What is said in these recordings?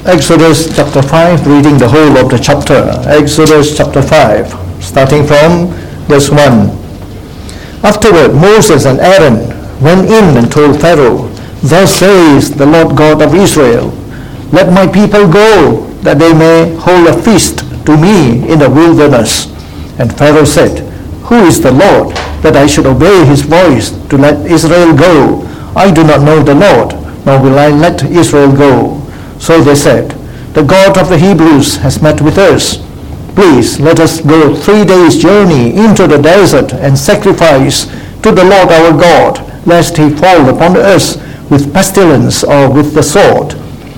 Exodus chapter 5, reading the whole of the chapter. Exodus chapter 5, starting from verse 1. Afterward, Moses and Aaron went in and told Pharaoh, "Thus says the Lord God of Israel, let my people go, that they may hold a feast to me in the wilderness." And Pharaoh said, "Who is the Lord, that I should obey his voice to let Israel go? I do not know the Lord, nor will I let Israel go." So they said, "The God of the Hebrews has met with us. Please let us go 3 days' journey into the desert and sacrifice to the Lord our God, lest he fall upon us with pestilence or with the sword."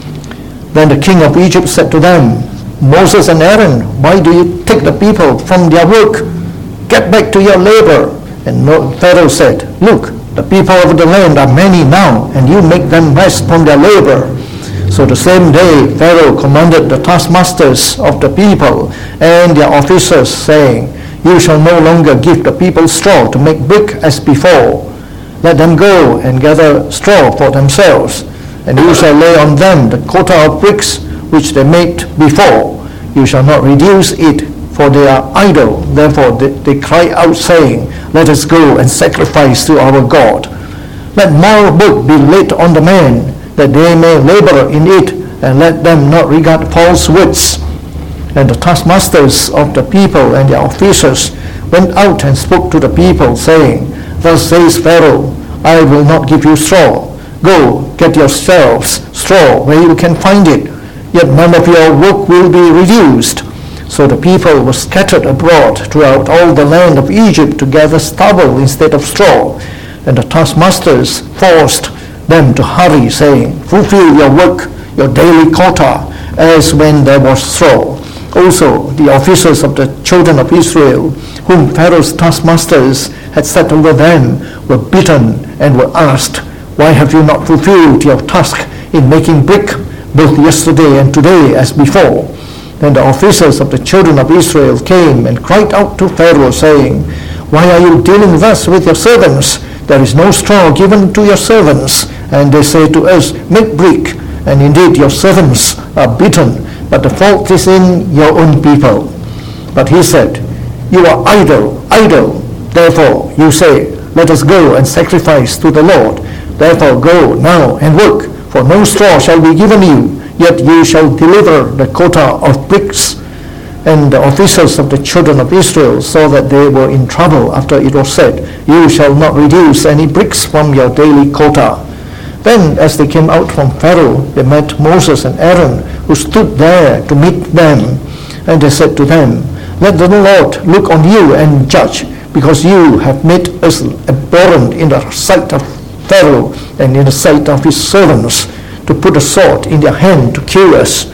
Then the king of Egypt said to them, "Moses and Aaron, why do you take the people from their work? Get back to your labor." And Pharaoh said, "Look, the people of the land are many now, and you make them rest from their labor." So the same day Pharaoh commanded the taskmasters of the people and their officers, saying, "You shall no longer give the people straw to make brick as before. Let them go and gather straw for themselves, and you shall lay on them the quota of bricks which they made before. You shall not reduce it, for they are idle." Therefore they cry out, saying, "Let us go and sacrifice to our God. Let more work be laid on the men, that they may labor in it, and let them not regard false words." And the taskmasters of the people and their officers went out and spoke to the people, saying, "Thus says Pharaoh, I will not give you straw. Go, get yourselves straw where you can find it, yet none of your work will be reduced." So the people were scattered abroad throughout all the land of Egypt to gather stubble instead of straw. And the taskmasters forced them to hurry, saying, "Fulfill your work, your daily quota, as when there was straw." Also the officers of the children of Israel, whom Pharaoh's taskmasters had set over them, were beaten and were asked, "Why have you not fulfilled your task in making brick, both yesterday and today as before?" Then the officers of the children of Israel came and cried out to Pharaoh, saying, "Why are you dealing thus with your servants? There is no straw given to your servants, and they say to us, 'Make brick,' and indeed your servants are beaten, but the fault is in your own people." But he said, "You are idle, idle. Therefore you say, 'Let us go and sacrifice to the Lord.' Therefore go now and work, for no straw shall be given you, yet you shall deliver the quota of bricks." And the officers of the children of Israel saw that they were in trouble after it was said, "You shall not reduce any bricks from your daily quota." Then as they came out from Pharaoh, they met Moses and Aaron, who stood there to meet them. And they said to them, "Let the Lord look on you and judge, because you have made us abhorrent in the sight of Pharaoh and in the sight of his servants, to put a sword in their hand to kill us."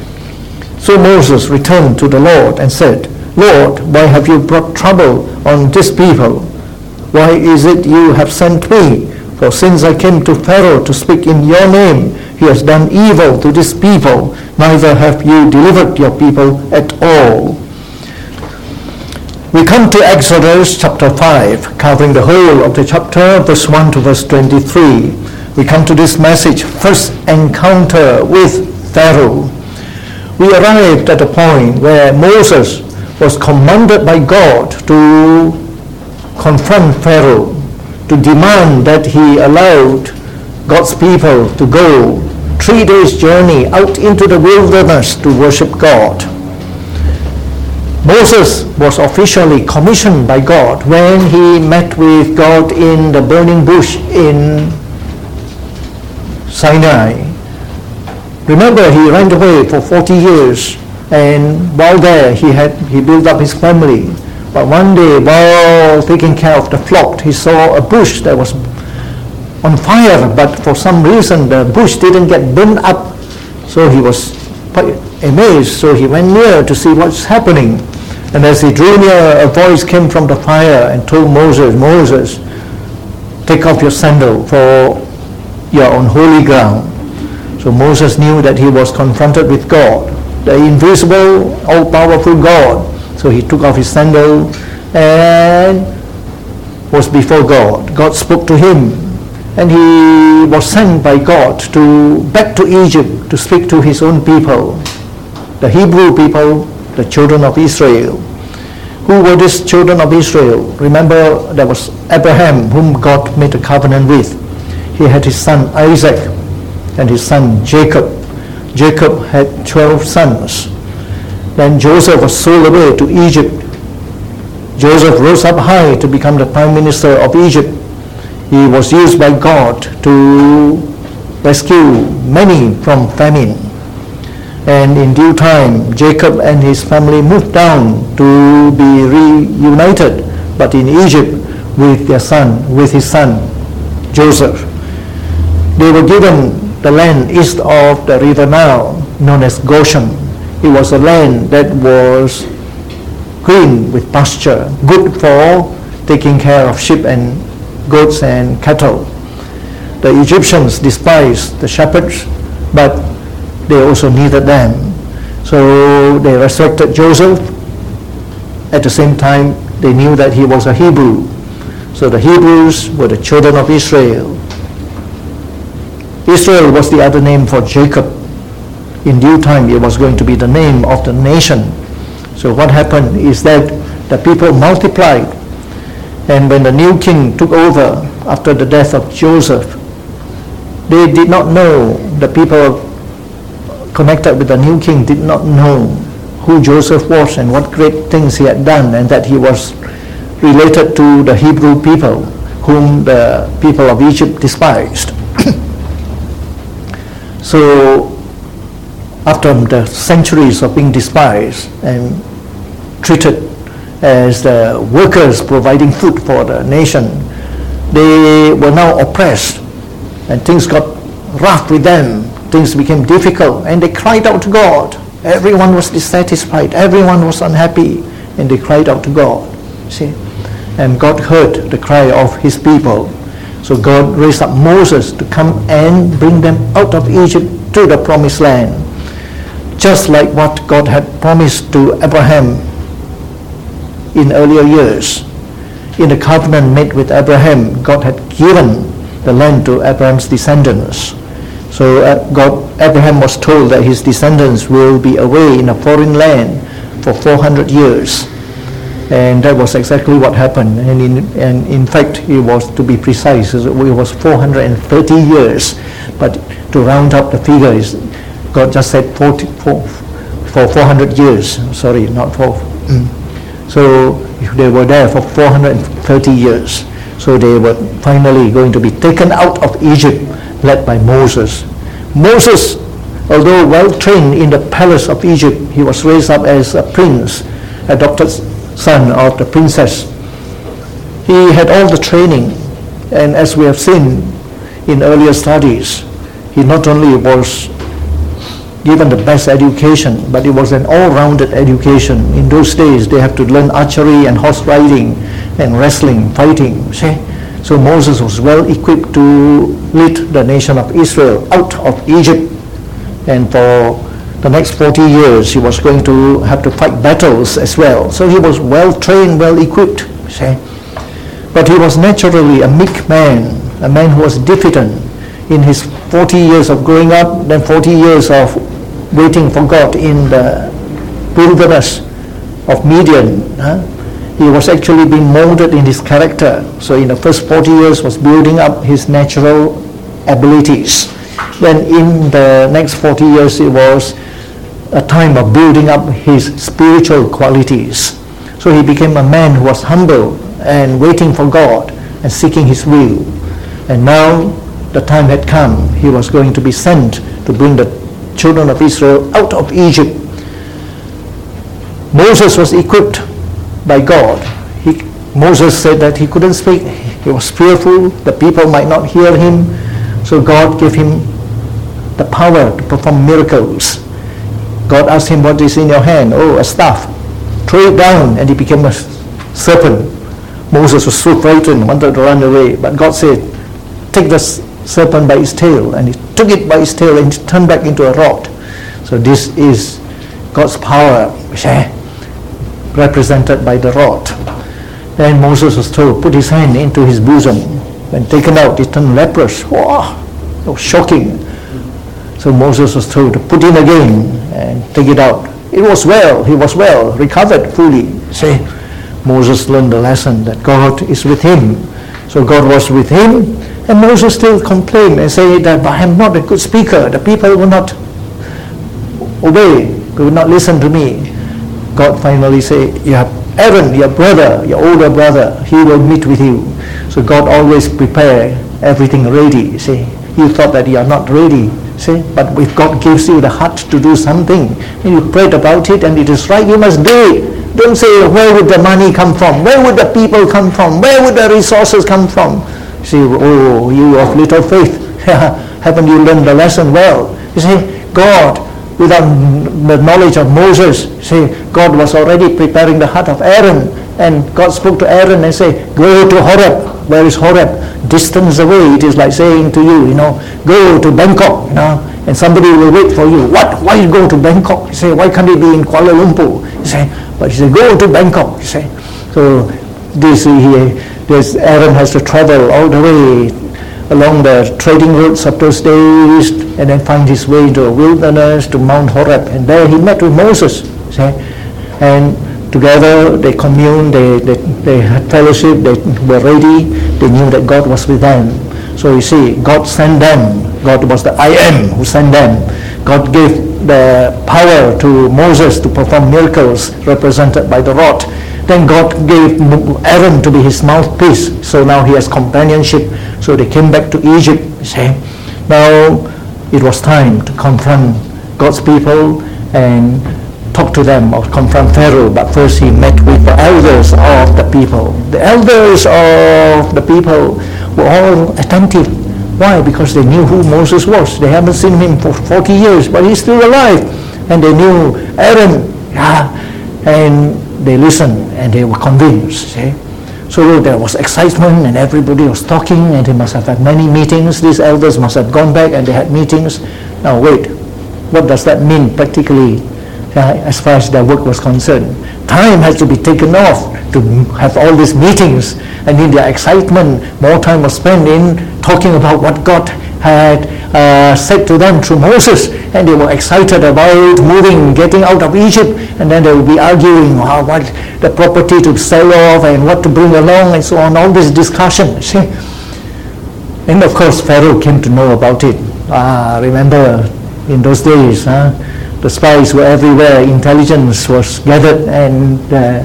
So Moses returned to the Lord and said, "Lord, why have you brought trouble on this people? Why is it you have sent me? For since I came to Pharaoh to speak in your name, he has done evil to this people, neither have you delivered your people at all." We come to Exodus chapter 5, covering the whole of the chapter, verse 1 to verse 23. We come to this message, first encounter with Pharaoh. We arrived at a point where Moses was commanded by God to confront Pharaoh, to demand that he allowed God's people to go 3 days' journey out into the wilderness to worship God. Moses was officially commissioned by God when he met with God in the burning bush in Sinai. Remember, he ran away for 40 years, and while there he built up his family. But one day, while taking care of the flock, he saw a bush that was on fire, but for some reason the bush didn't get burned up. So he was quite amazed, so he went near to see what's happening. And as he drew near, a voice came from the fire and told Moses, "Moses, take off your sandal, for you are on holy ground." So Moses knew that he was confronted with God, the invisible, all-powerful God. So he took off his sandal and was before God. God spoke to him, and he was sent by God back to Egypt to speak to his own people. the Hebrew people, the children of Israel. Who were these children of Israel? Remember, there was Abraham, whom God made a covenant with. He had his son Isaac and his son Jacob. Jacob had 12 sons. Then Joseph was sold away to Egypt. Joseph rose up high to become the prime minister of Egypt. He was used by God to rescue many from famine. And in due time, Jacob and his family moved down to be reunited, but in Egypt with his son Joseph. They were given the land east of the river Nile, known as Goshen. It was a land that was green with pasture, good for taking care of sheep and goats and cattle. The Egyptians despised the shepherds, but they also needed them. So they resurrected Joseph. At the same time, they knew that he was a Hebrew. So the Hebrews were the children of Israel. Israel was the other name for Jacob. In due time, it was going to be the name of the nation. So what happened is that the people multiplied. And when the new king took over after the death of Joseph, they did not know, the people connected with the new king did not know who Joseph was and what great things he had done, and that he was related to the Hebrew people whom the people of Egypt despised. So after the centuries of being despised and treated as the workers providing food for the nation, they were now oppressed, and things got rough with them. Things became difficult, and they cried out to God. Everyone was dissatisfied, everyone was unhappy, and they cried out to God. See? And God heard the cry of his people. So God raised up Moses to come and bring them out of Egypt to the promised land, just like what God had promised to Abraham in earlier years. In the covenant made with Abraham, God had given the land to Abraham's descendants. So Abraham was told that his descendants will be away in a foreign land for 400 years. And that was exactly what happened. And in fact, it was, to be precise, it was 430 years. But to round up the figures, God just said for 400 years. Sorry, not for. So they were there for 430 years. So they were finally going to be taken out of Egypt, led by Moses. Moses, although well trained in the palace of Egypt, he was raised up as a prince, adopted son of the princess. He had all the training, and as we have seen in earlier studies, he not only was given the best education, but it was an all-rounded education. In those days, they had to learn archery and horse riding and wrestling, fighting. See? So Moses was well equipped to lead the nation of Israel out of Egypt. And for the next 40 years, he was going to have to fight battles as well. So he was well trained, well equipped. See? But he was naturally a meek man, a man who was diffident. In his 40 years of growing up, then 40 years of waiting for God in the wilderness of Midian, he was actually being molded in his character. So in the first 40 years was building up his natural abilities. Then in the next 40 years, it was a time of building up his spiritual qualities. So he became a man who was humble and waiting for God and seeking his will. And now the time had come. He was going to be sent to bring the children of Israel out of Egypt. Moses was equipped by God. Moses said that he couldn't speak. He was fearful. The people might not hear him. So God gave him the power to perform miracles. God asked him, "What is in your hand?" "Oh, a staff." Throw it down, and he became a serpent. Moses was so frightened, wanted to run away. But God said, "Take the serpent by its tail," and he took it by its tail and it turned back into a rod. So this is God's power, represented by the rod. Then Moses was told, put his hand into his bosom. When taken out, it turned leprous. Wow, it was shocking. So Moses was told to put in again, and take it out. It was well, he was well, recovered fully. See, Moses learned the lesson that God is with him. So God was with him, and Moses still complained and said that I am not a good speaker. The people will not obey, they will not listen to me. God finally said, you have Aaron, your brother, your older brother, he will meet with you. So God always prepare everything ready. See, you thought that you are not ready. See, but if God gives you the heart to do something, and you prayed about it and it is right, you must do it. Don't say, where would the money come from? Where would the people come from? Where would the resources come from? See, oh, you of little faith, haven't you learned the lesson well? You see, God, without the knowledge of Moses, see, God was already preparing the heart of Aaron, and God spoke to Aaron and said, go to Horeb. Where is Horeb? Distance away. It is like saying to you, go to Bangkok, and somebody will wait for you. What? Why you go to Bangkok? You say, why can't it be in Kuala Lumpur? You say, but you say, go to Bangkok. You say, so this Aaron has to travel all the way along the trading routes of those days, and then find his way into the wilderness to Mount Horeb, and there he met with Moses. See? And together they communed, they had fellowship, they were ready, they knew that God was with them. So you see, God sent them. God was the I am who sent them. God gave the power to Moses to perform miracles represented by the rod. Then God gave Aaron to be his mouthpiece. So now he has companionship. So they came back to Egypt. See? Now it was time to confront God's people and talk to them or confront Pharaoh. But first he met with the elders of the people. The elders of the people were all attentive. Why? Because they knew who Moses was. They haven't seen him for 40 years, but he's still alive. And they knew Aaron. And they listened and they were convinced. See? So there was excitement and everybody was talking, and they must have had many meetings. These elders must have gone back and they had meetings. Now wait, what does that mean practically as far as their work was concerned? Time has to be taken off to have all these meetings, and in their excitement, more time was spent in talking about what God had said to them through Moses, and they were excited about moving, getting out of Egypt, and then they would be arguing what the property to sell off and what to bring along and so on, all this discussion. See? And of course Pharaoh came to know about it. Remember in those days, the spies were everywhere, intelligence was gathered, and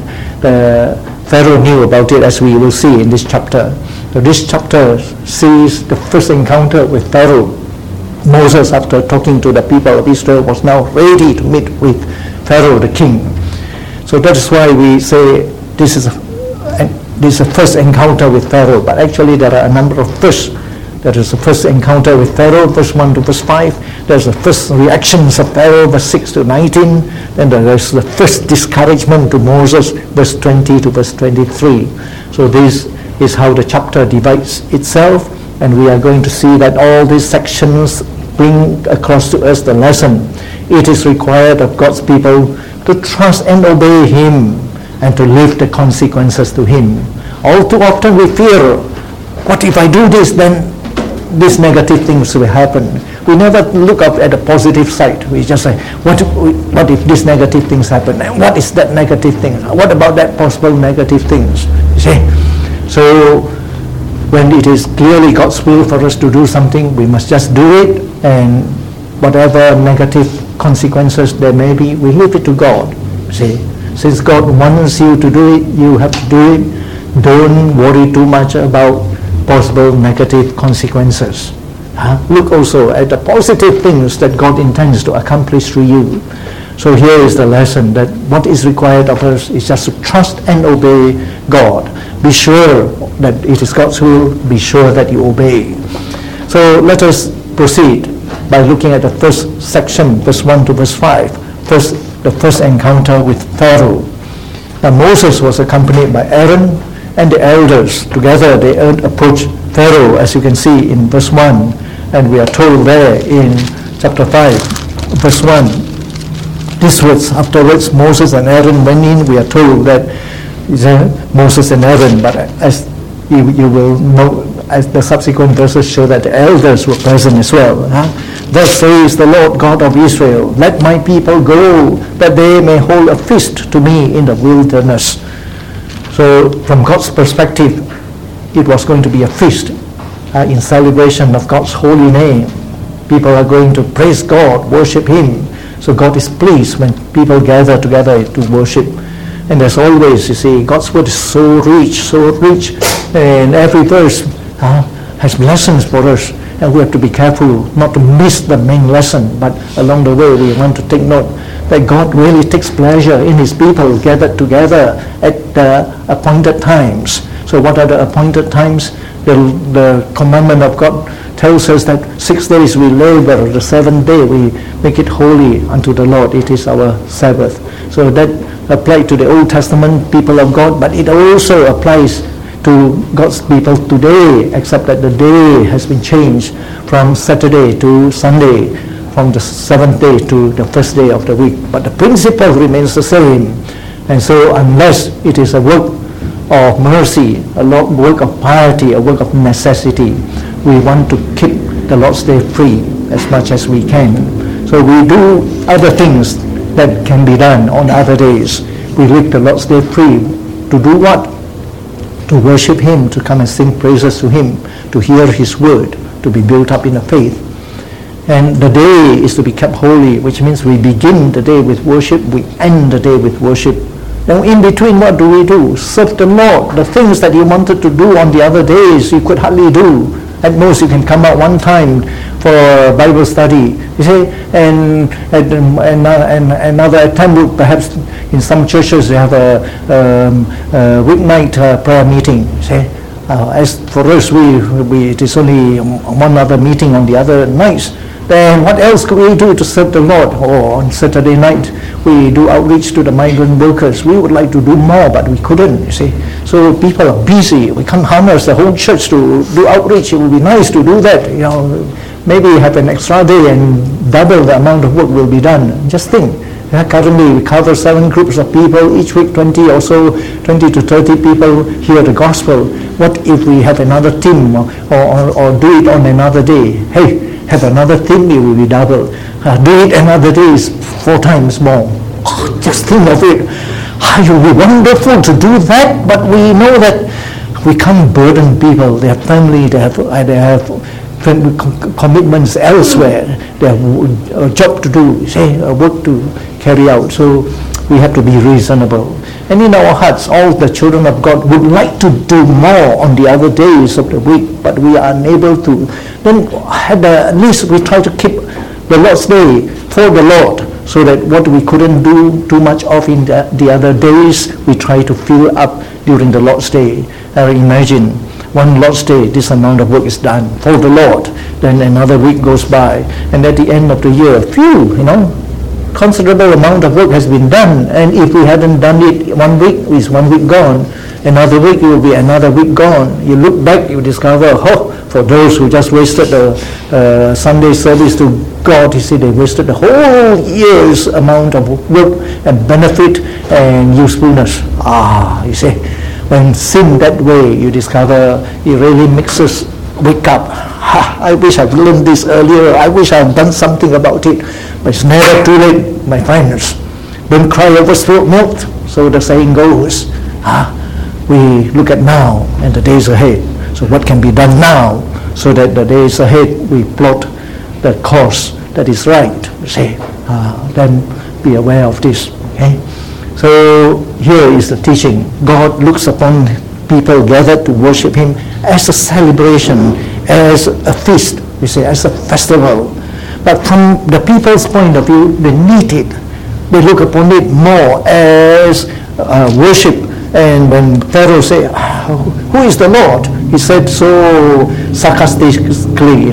the Pharaoh knew about it, as we will see in this chapter. So this chapter sees the first encounter with Pharaoh. Moses, after talking to the people of Israel, was now ready to meet with Pharaoh the king. So that is why we say this is a first encounter with Pharaoh. But actually there are a number of firsts. There is the first encounter with Pharaoh, verse 1 to verse 5. There's the first reactions of Pharaoh, verse 6 to 19. Then there's the first discouragement to Moses, verse 20 to verse 23. So this is how the chapter divides itself, and we are going to see that all these sections bring across to us the lesson. It is required of God's people to trust and obey Him and to leave the consequences to Him. All too often we fear, what if I do this, then these negative things will happen. We never look up at the positive side. We just say, what if these negative things happen? And what is that negative thing? What about that possible negative things? You see? So when it is clearly God's will for us to do something, we must just do it, and whatever negative consequences there may be, we leave it to God. See? Since God wants you to do it, you have to do it. Don't worry too much about possible negative consequences. Look also at the positive things that God intends to accomplish through you. So here is the lesson, that what is required of us is just to trust and obey God. Be sure that it is God's will. Be sure that you obey. So let us proceed by looking at the first section, verse 1 to verse 5. First, the first encounter with Pharaoh. Now Moses was accompanied by Aaron and the elders. Together they approached Pharaoh, as you can see in verse 1. And we are told there in chapter 5, verse 1. These words, afterwards Moses and Aaron went in. We are told that Moses and Aaron, but as you will know, as the subsequent verses show that the elders were present as well. Thus says the Lord God of Israel, let my people go, that they may hold a feast to me in the wilderness. So from God's perspective, it was going to be a feast in celebration of God's holy name. People are going to praise God, worship Him. So God is pleased when people gather together to worship. And as always, you see, God's word is so rich, and every verse has lessons for us. And we have to be careful not to miss the main lesson, but along the way we want to take note that God really takes pleasure in His people gathered together at the appointed times. So what are the appointed times? The commandment of God tells us that 6 days we labor, the 7th day we make it holy unto the Lord. It is our Sabbath. So that applied to the Old Testament people of God, but it also applies to God's people today, except that the day has been changed from Saturday to Sunday, from the 7th day to the first day of the week. But the principle remains the same. And so unless it is a work of mercy, a work of piety, a work of necessity, we want to keep the Lord's Day free as much as we can. So we do other things that can be done on other days. We leave the Lord's Day free to do what? To worship Him, to come and sing praises to Him, to hear His word, to be built up in the faith. And the day is to be kept holy, which means we begin the day with worship, we end the day with worship. Now in between, what do? Serve the Lord. The things that you wanted to do on the other days, you could hardly do. At most, you can come out one time for Bible study. You see, and another attempt, perhaps in some churches they have a weeknight prayer meeting. You see, as for us, it is only one other meeting on the other nights. Then what else could we do to serve the Lord? Or on Saturday night, we do outreach to the migrant workers. We would like to do more, but we couldn't, you see. So people are busy. We can't harness the whole church to do outreach. It would be nice to do that, you know. Maybe have an extra day and double the amount of work will be done. Just think. Currently, we cover 7 groups of people. Each week, 20 or so, 20 to 30 people hear the gospel. What if we have another team or do it on another day? Hey, have another thing, it will be double. Do it another day is 4 times more. Just think of it. It will be wonderful to do that, but we know that we can't burden people. They have family, they have commitments elsewhere. They have a job to do, a work to carry out. So we have to be reasonable. And in our hearts, all the children of God would like to do more on the other days of the week, but we are unable to. Then at least we try to keep the Lord's Day for the Lord, so that what we couldn't do too much of in the other days, we try to fill up during the Lord's Day. Imagine one Lord's Day, this amount of work is done for the Lord. Then another week goes by, and at the end of the year, considerable amount of work has been done, and if we hadn't done it 1 week, is 1 week gone. Another week, it will be another week gone. You look back, you discover, for those who just wasted the Sunday service to God, you see, they wasted the whole year's amount of work and benefit and usefulness. You see, when sin that way, you discover it really makes us wake up. I wish I'd learned this earlier. I wish I'd done something about it. But it's never too late, my friends. Don't cry over spilt milk, so the saying goes. We look at now and the days ahead. So what can be done now, so that the days ahead we plot the course that is right. Then be aware of this. Okay. So here is the teaching. God looks upon people gathered to worship Him as a celebration, as a feast, as a festival. But from the people's point of view, they need it. They look upon it more as worship. And when Pharaoh said, "Who is the Lord?" he said so sarcastically,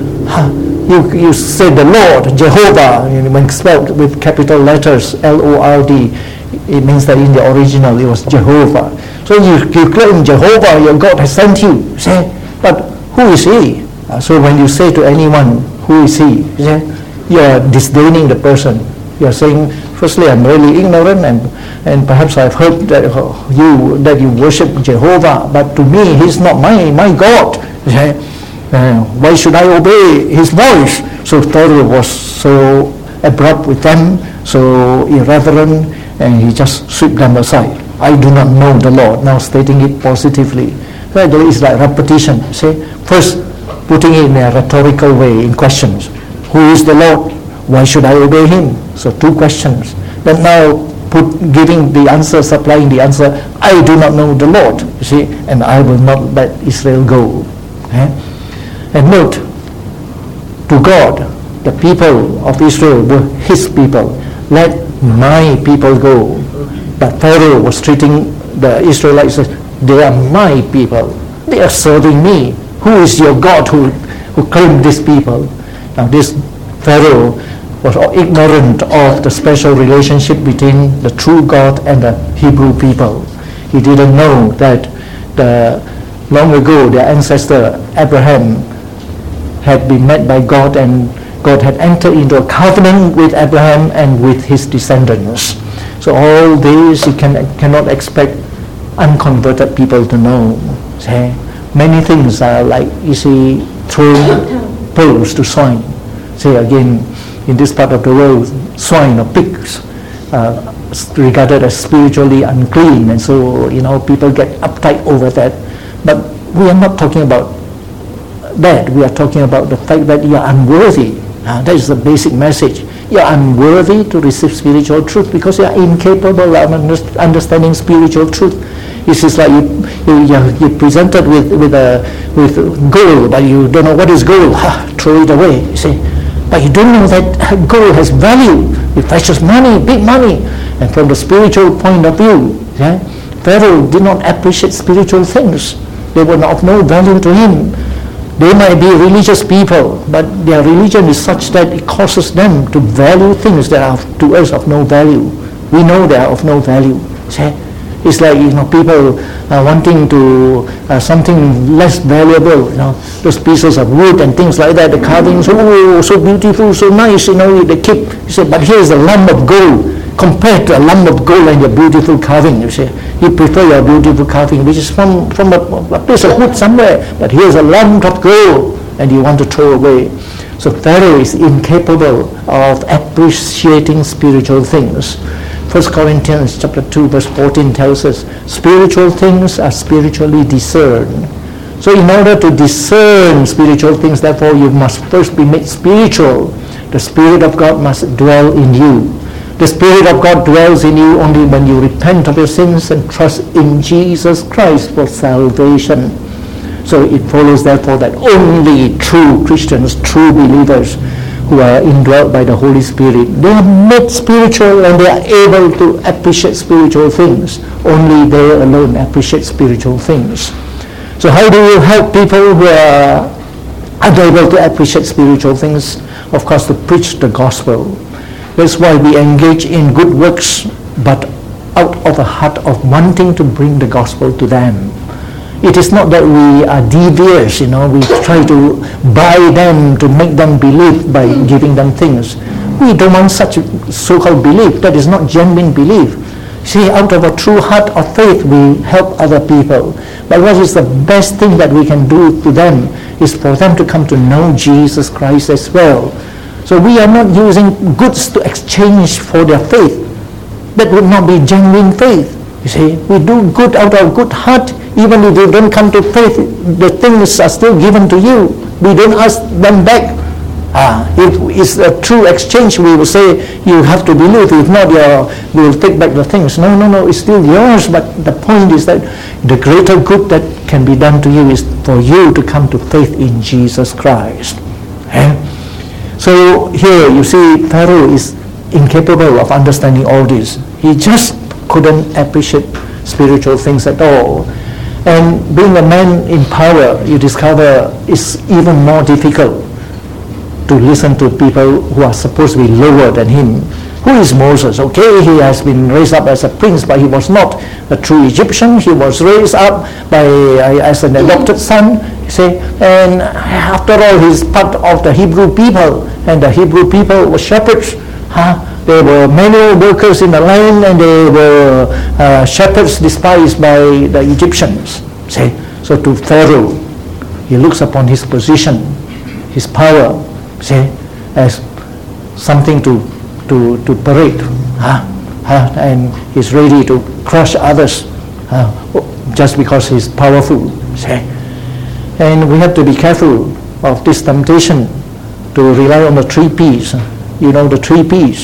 you said the Lord, Jehovah, when spelled with capital letters, Lord. It means that in the original it was Jehovah. So you claim Jehovah, your God has sent you. But who is He? So when you say to anyone, who is He? You are disdaining the person. You are saying, Firstly, I'm really ignorant, and perhaps I've heard that you worship Jehovah, but to me, he's not my God. Why should I obey his voice? So Pharaoh was so abrupt with them, so irreverent, and he just swept them aside. I do not know the Lord, now stating it positively. Right, there is like repetition. See, first putting it in a rhetorical way, in questions. Who is the Lord? Why should I obey him? So 2 questions. Then now giving the answer, supplying the answer, I do not know the Lord, you see, and I will not let Israel go. And note, to God, the people of Israel were his people. Let my people go. But Pharaoh was treating the Israelites as, they are my people. They are serving me. Who is your God who claimed these people? Now this Pharaoh was ignorant of the special relationship between the true God and the Hebrew people. He didn't know that long ago their ancestor Abraham had been met by God, and God had entered into a covenant with Abraham and with his descendants. So all this you cannot expect unconverted people to know. See? Many things are like, you see, throwing pearls to swine. Say again, in this part of the world, swine or pigs regarded as spiritually unclean, and so people get uptight over that. But we are not talking about that. We are talking about the fact that you are unworthy. That is the basic message. You are unworthy to receive spiritual truth because you are incapable of understanding spiritual truth. It's just like you're presented with gold, but you don't know what is gold. Throw it away. You see. But you don't know that gold has value, with precious money, big money. And from the spiritual point of view, Pharaoh did not appreciate spiritual things. They were of no value to him. They might be religious people, but their religion is such that it causes them to value things that are to us of no value. We know they are of no value. It's like people wanting to something less valuable. Those pieces of wood and things like that. The carvings, so beautiful, so nice. They keep. You say, but here's a lump of gold. Compared to a lump of gold and your beautiful carving, you say, you prefer your beautiful carving, which is from a piece of wood somewhere. But here's a lump of gold, and you want to throw away. So Pharaoh is incapable of appreciating spiritual things. 1 Corinthians chapter 2 verse 14 tells us, spiritual things are spiritually discerned. So in order to discern spiritual things, therefore you must first be made spiritual. The Spirit of God must dwell in you. The Spirit of God dwells in you only when you repent of your sins and trust in Jesus Christ for salvation. So it follows therefore that only true Christians, true believers who are indwelt by the Holy Spirit, they are made spiritual and they are able to appreciate spiritual things. Only they alone appreciate spiritual things. So how do you help people who are unable to appreciate spiritual things? Of course, to preach the gospel. That's why we engage in good works, but out of a heart of wanting to bring the gospel to them. It is not that we are devious, we try to buy them to make them believe by giving them things. We don't want such so-called belief. That is not genuine belief. See, out of a true heart of faith, we help other people. But what is the best thing that we can do to them is for them to come to know Jesus Christ as well. So we are not using goods to exchange for their faith. That would not be genuine faith. You see, we do good out of good heart. Even if you don't come to faith, the things are still given to you. We don't ask them back. If it's a true exchange, we will say you have to believe. If not, we will take back the things. No, it's still yours. But the point is that the greater good that can be done to you is for you to come to faith in Jesus Christ. So here you see Pharaoh is incapable of understanding all this. He just couldn't appreciate spiritual things at all. And being a man in power, you discover, is even more difficult to listen to people who are supposed to be lower than him. Who is Moses? Okay, he has been raised up as a prince, but he was not a true Egyptian. He was raised up as an adopted son, you see. And after all, he's part of the Hebrew people, and the Hebrew people were shepherds. They were manual workers in the land, and they were shepherds despised by the Egyptians. See? So to Pharaoh, he looks upon his position, his power, see, as something to parade, and he's ready to crush others just because he's powerful. See? And we have to be careful of this temptation to rely on the 3 P's. You know the 3 P's.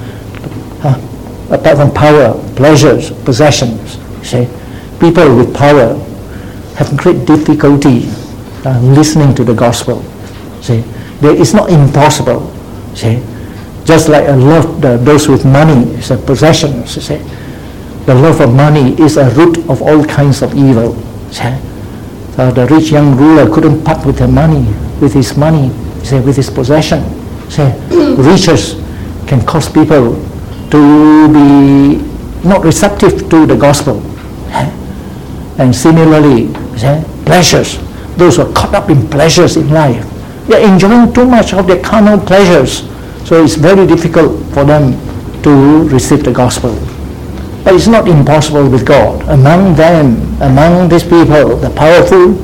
Apart from power, pleasures, possessions. See? People with power have great difficulty listening to the gospel. See? It's not impossible. See? Just like those with money is a possession. See? The love of money is a root of all kinds of evil. See? The rich young ruler couldn't part with his money, say, with his possession. Say, riches can cause people to be not receptive to the gospel. And similarly, say, pleasures, those who are caught up in pleasures in life, they're enjoying too much of their carnal pleasures, so it's very difficult for them to receive the gospel. But it's not impossible with God. Among them, among these people, the powerful,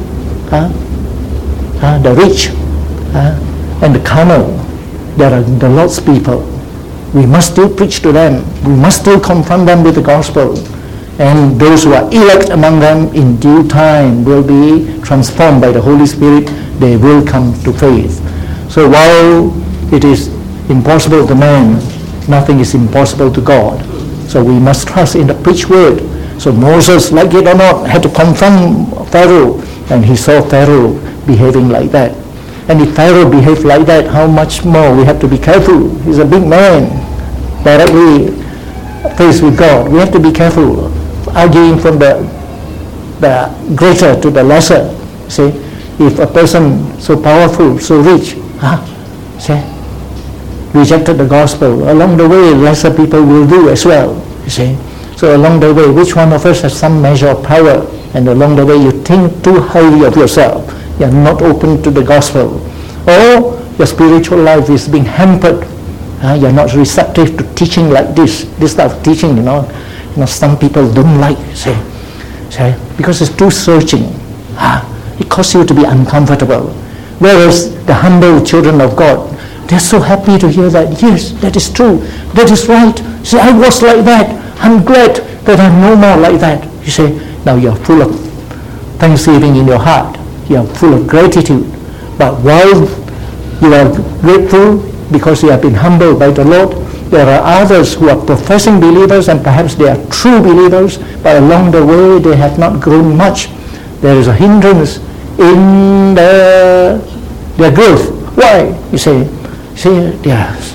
the rich, and the carnal, there are the Lord's people. We must still preach to them. We must still confront them with the gospel. And those who are elect among them in due time will be transformed by the Holy Spirit. They will come to faith. So while it is impossible to man, nothing is impossible to God. So we must trust in the preached word. So Moses, like it or not, had to confront Pharaoh, and he saw Pharaoh behaving like that. And if Pharaoh behaved like that, how much more we have to be careful. He's a big man, directly faced with God. We have to be careful, arguing from the greater to the lesser. See, if a person so powerful, so rich, see, rejected the gospel, along the way lesser people will do as well, you see. So along the way, which one of us has some measure of power, and along the way you think too highly of yourself, you're not open to the gospel, or your spiritual life is being hampered, you're not receptive to teaching like this type of teaching, you know some people don't like, see, because it's too searching, it causes you to be uncomfortable, whereas the humble children of God, they're so happy to hear that. Yes, that is true. That is right. See, I was like that. I'm glad that I'm no more like that. You say, now you're full of thanksgiving in your heart. You're full of gratitude. But while you are grateful because you have been humbled by the Lord, there are others who are professing believers, and perhaps they are true believers, but along the way they have not grown much. There is a hindrance in their growth. Why? You say, yes.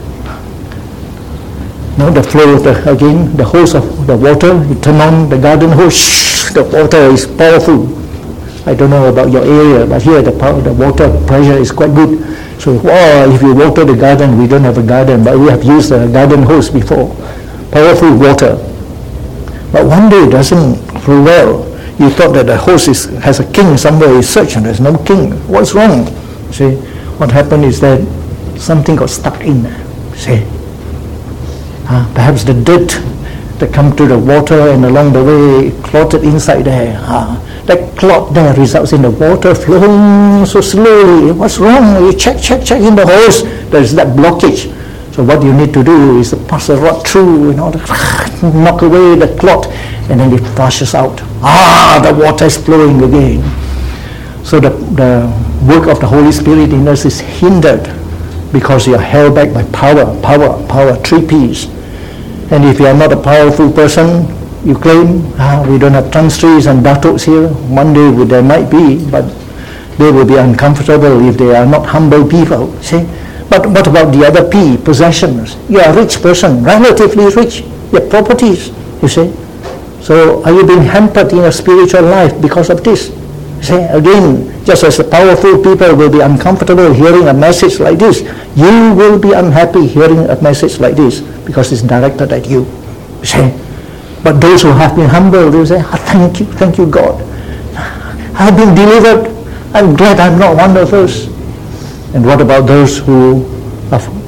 No, the flow of the hose of the water, you turn on the garden hose, the water is powerful. I don't know about your area, but here the water pressure is quite good. So, if you water the garden, we don't have a garden, but we have used a garden hose before. Powerful water. But one day it doesn't flow well. You thought that the hose has a king somewhere, you search and there's no king. What's wrong? See, what happened is that something got stuck in there. See, perhaps the dirt that come to the water and along the way clotted inside there. That clot there results in the water flowing so slowly. What's wrong? You check in the hose. There's that blockage. So what you need to do is to pass a rod through, knock away the clot, and then it flushes out. The water is flowing again. So the work of the Holy Spirit in us is hindered because you are held back by power, 3 P's. And if you are not a powerful person, you claim, we don't have transtries and datoks here. One day there might be, but they will be uncomfortable if they are not humble people. See? But what about the other P, possessions? You are a rich person, relatively rich. You have properties, you see. So are you being hampered in your spiritual life because of this? See, again, just as the powerful people will be uncomfortable hearing a message like this, you will be unhappy hearing a message like this because it's directed at you. See? But those who have been humble, they will say, thank you God. I've been delivered. I'm glad I'm not one of those. And what about those who are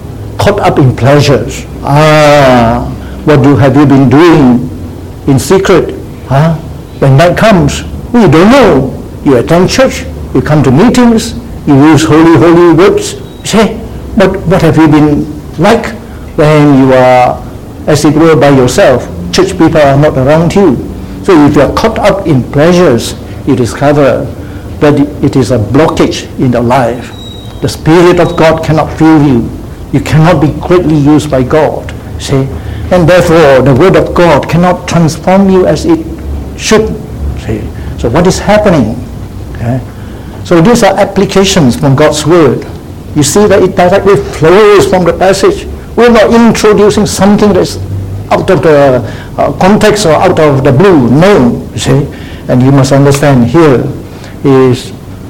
caught up in pleasures. What have you been doing in secret? When night comes, we don't know. You attend church, you come to meetings, you use holy words. You say, but what have you been like when you are, as it were, by yourself? Church people are not around you. So if you are caught up in pleasures, you discover that it is a blockage in your life. The Spirit of God cannot fill you. You cannot be greatly used by God. See? And therefore, the Word of God cannot transform you as it should. See? So what is happening? Okay? So these are applications from God's Word. You see that it directly flows from the passage. We're not introducing something that's out of the context or out of the blue. No, you see. And you must understand here is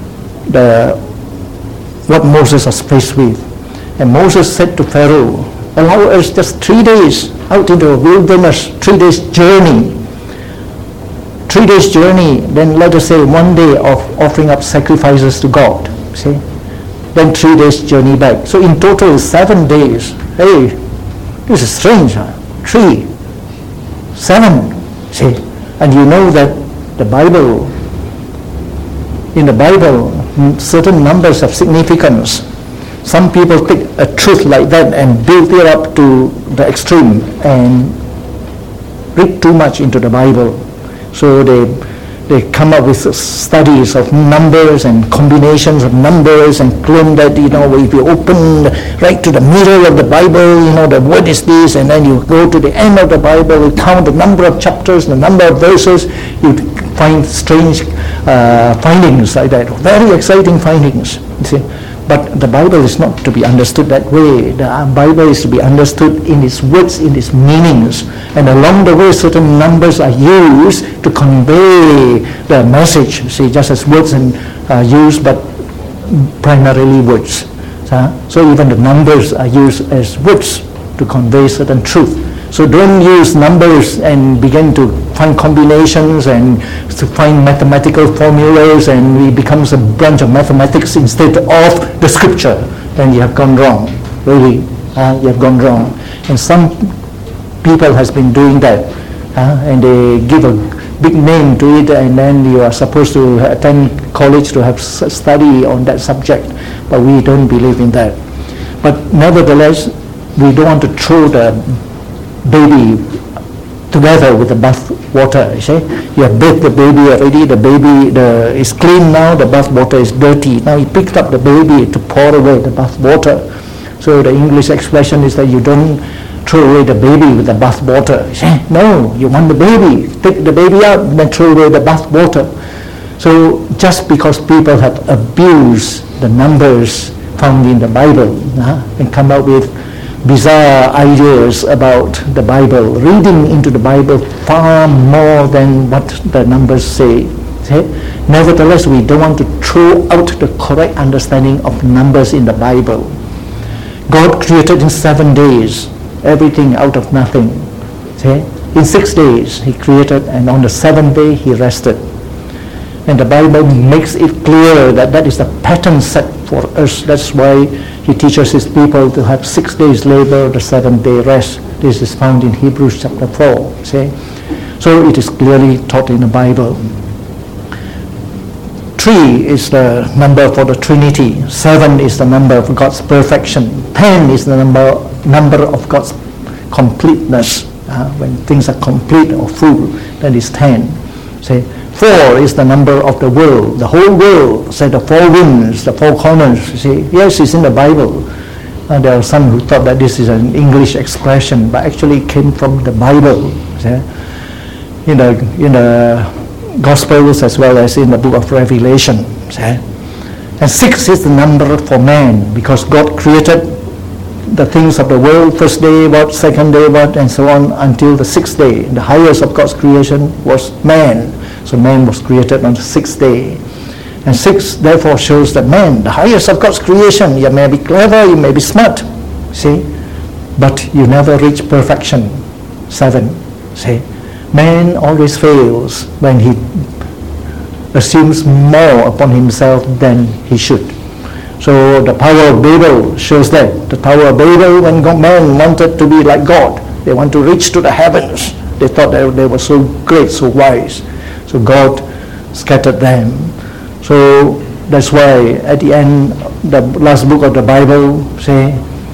what Moses was faced with. And Moses said to Pharaoh, allow us just 3 days out into the wilderness, 3 days journey. 3 days journey, then let us say 1 day of offering up sacrifices to God. See? Then 3 days journey back. So in total 7 days. Hey, this is strange. 3, 7. See? And you know that the Bible, in the Bible, certain numbers have significance. Some people take a truth like that and build it up to the extreme and read too much into the Bible. So they come up with studies of numbers and combinations of numbers and claim that, if you open right to the middle of the Bible, the word is this, and then you go to the end of the Bible, you count the number of chapters, the number of verses, you find strange findings like that. Very exciting findings, you see. But the Bible is not to be understood that way. The Bible is to be understood in its words, in its meanings. And along the way, certain numbers are used to convey the message. See, just as words are used, but primarily words. So even the numbers are used as words to convey certain truth. So don't use numbers and begin to find combinations and to find mathematical formulas, and it becomes a branch of mathematics instead of the scripture. Then you have gone wrong. Really, you have gone wrong. And some people has been doing that, and they give a big name to it, and then you are supposed to attend college to have study on that subject. But we don't believe in that. But nevertheless, we don't want to throw the baby together with the bath water. You see, you have bathed the baby already. The baby is clean now. The bath water is dirty. Now you picked up the baby to pour away the bath water. So the English expression is that you don't throw away the baby with the bath water. You see? No, you want the baby. Take the baby out and then throw away the bath water. So just because people have abused the numbers found in the Bible and come up with bizarre ideas about the Bible, reading into the Bible far more than what the numbers say. Nevertheless, we don't want to throw out the correct understanding of numbers in the Bible. God created in 7 days, everything out of nothing. In 6 days He created, and on the 7th day He rested. And the Bible makes it clear that that is the pattern set for us. That's why He teaches His people to have 6 days labor, the 7th day rest. This is found in Hebrews chapter 4. See? So it is clearly taught in the Bible. 3 is the number for the Trinity. 7 is the number of God's perfection. 10 is the number of God's completeness. When things are complete or full, then it's 10. See? 4 is the number of the world, the whole world. Say the 4 winds, the 4 corners. You see, yes, it's in the Bible. There are some who thought that this is an English expression, but actually it came from the Bible. See? In the Gospels as well as in the book of Revelation. See? And 6 is the number for man, because God created the things of the world, first day, second day, and so on, until the 6th day. The highest of God's creation was man. So man was created on the 6th day. And 6 therefore shows that man, the highest of God's creation, you may be clever, you may be smart, see, but you never reach perfection. 7, see. Man always fails when he assumes more upon himself than he should. So the Tower of Babel shows that. The Tower of Babel, when man wanted to be like God, they want to reach to the heavens. They thought that they were so great, so wise. So God scattered them. So that's why at the end, the last book of the Bible say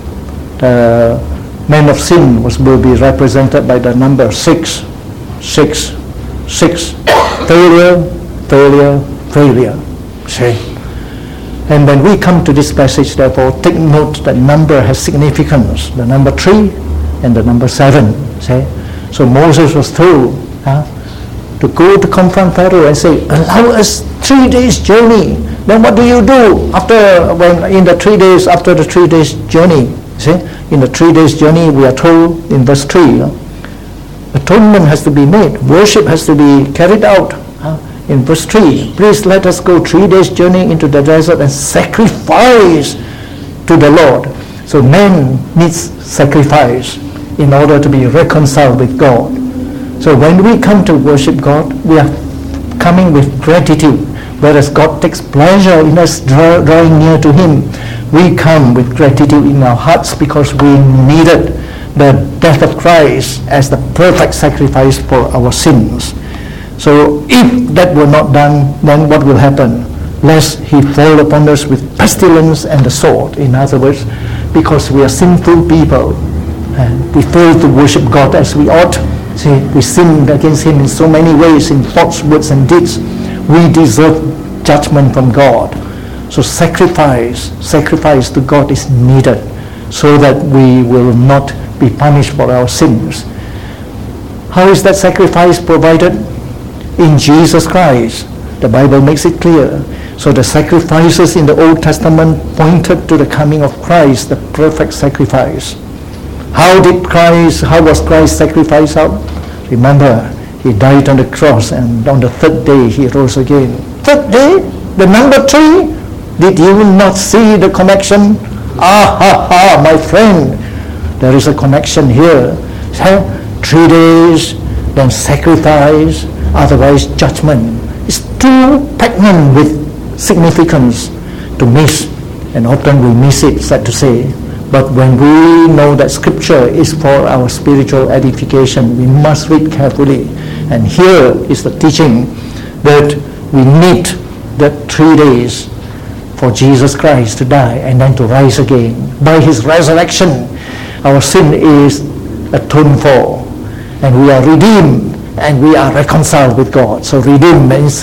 the man of sin will be represented by the number 6. 6. 6. Failure, failure, failure. See? And when we come to this passage, therefore, take note that number has significance. The number 3 and the number 7. See? So Moses was told to go to confront Pharaoh and say, allow us 3 days journey. Then what do you do in the 3 days after the 3 days journey? See? In the 3 days journey, we are told in verse 3, atonement has to be made. Worship has to be carried out. In verse 3, please let us go 3 days journey into the desert and sacrifice to the Lord. So man needs sacrifice in order to be reconciled with God. So when we come to worship God, we are coming with gratitude. Whereas God takes pleasure in us drawing near to Him, we come with gratitude in our hearts because we needed the death of Christ as the perfect sacrifice for our sins. So if that were not done, then what will happen? Lest He fall upon us with pestilence and the sword. In other words, because we are sinful people, and we fail to worship God as we ought. See, we sinned against Him in so many ways, in thoughts, words, and deeds. We deserve judgment from God. So sacrifice to God is needed so that we will not be punished for our sins. How is that sacrifice provided? In Jesus Christ. The Bible makes it clear. So the sacrifices in the Old Testament pointed to the coming of Christ, the perfect sacrifice. How was Christ sacrificed out? Remember, He died on the cross, and on the third day He rose again. Third day? The number 3? Did you not see the connection? My friend, there is a connection here. 3 days, then sacrifice, otherwise judgment. It's too pregnant with significance to miss, and often we miss it, sad to say. But when we know that Scripture is for our spiritual edification, we must read carefully. And here is the teaching that we need that 3 days for Jesus Christ to die and then to rise again. By His resurrection, our sin is atoned for, and we are redeemed, and we are reconciled with God. So redeemed means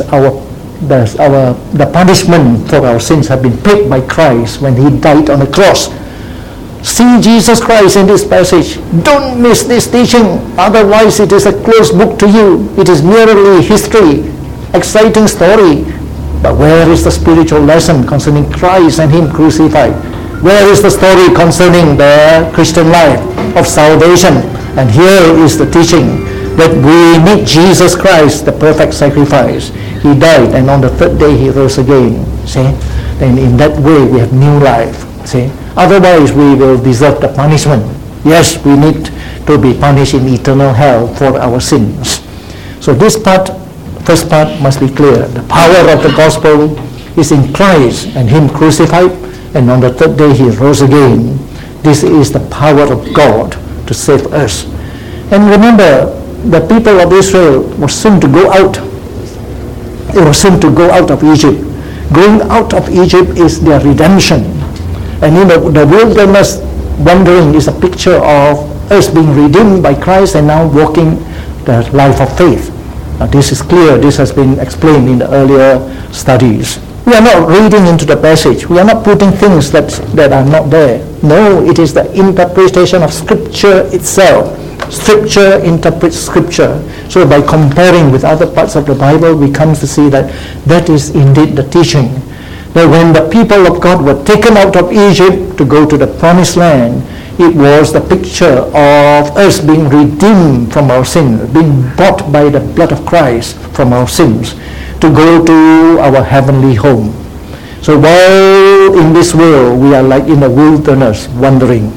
the punishment for our sins have been paid by Christ when He died on the cross. See Jesus Christ in this passage. Don't miss this teaching, otherwise it is a closed book to you. It is merely history, exciting story. But where is the spiritual lesson concerning Christ and Him crucified? Where is the story concerning the Christian life of salvation? And here is the teaching that we need Jesus Christ, the perfect sacrifice. He died, and on the third day He rose again. See? And in that way we have new life. See? Otherwise we will deserve the punishment. Yes, we need to be punished in eternal hell for our sins. So this first part must be clear. The power of the gospel is in Christ and Him crucified, and on the third day He rose again. This is the power of God to save us. And remember, the people of Israel were soon to go out. They were soon to go out of Egypt. Going out of Egypt is their redemption. And the wilderness wandering is a picture of us being redeemed by Christ and now walking the life of faith. Now this is clear. This has been explained in the earlier studies. We are not reading into the passage. We are not putting things that are not there. No, it is the interpretation of Scripture itself. Scripture interprets Scripture. So by comparing with other parts of the Bible, we come to see that that is indeed the teaching. That when the people of God were taken out of Egypt to go to the promised land, it was the picture of us being redeemed from our sin, being bought by the blood of Christ from our sins, to go to our heavenly home. So while in this world, we are like in the wilderness wandering.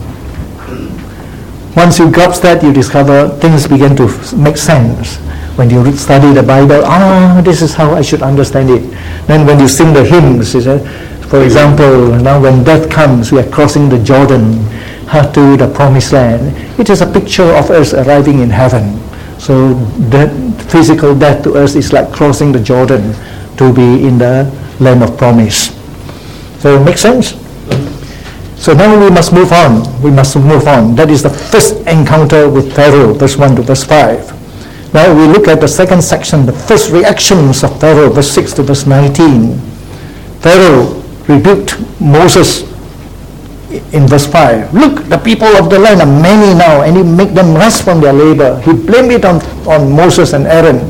Once you grasp that, you discover things begin to make sense. When you study the Bible, this is how I should understand it. Then when you sing the hymns, For example, now when death comes, we are crossing the Jordan to the promised land. It is a picture of us arriving in heaven. So physical death to us is like crossing the Jordan to be in the land of promise. So it makes sense? So now we must move on. That is the first encounter with Pharaoh, verse 1 to verse 5. Now we look at the second section, the first reactions of Pharaoh, verse 6 to verse 19. Pharaoh rebuked Moses in verse 5. Look, the people of the land are many now, and he make them rest from their labor. He blamed it on Moses and Aaron.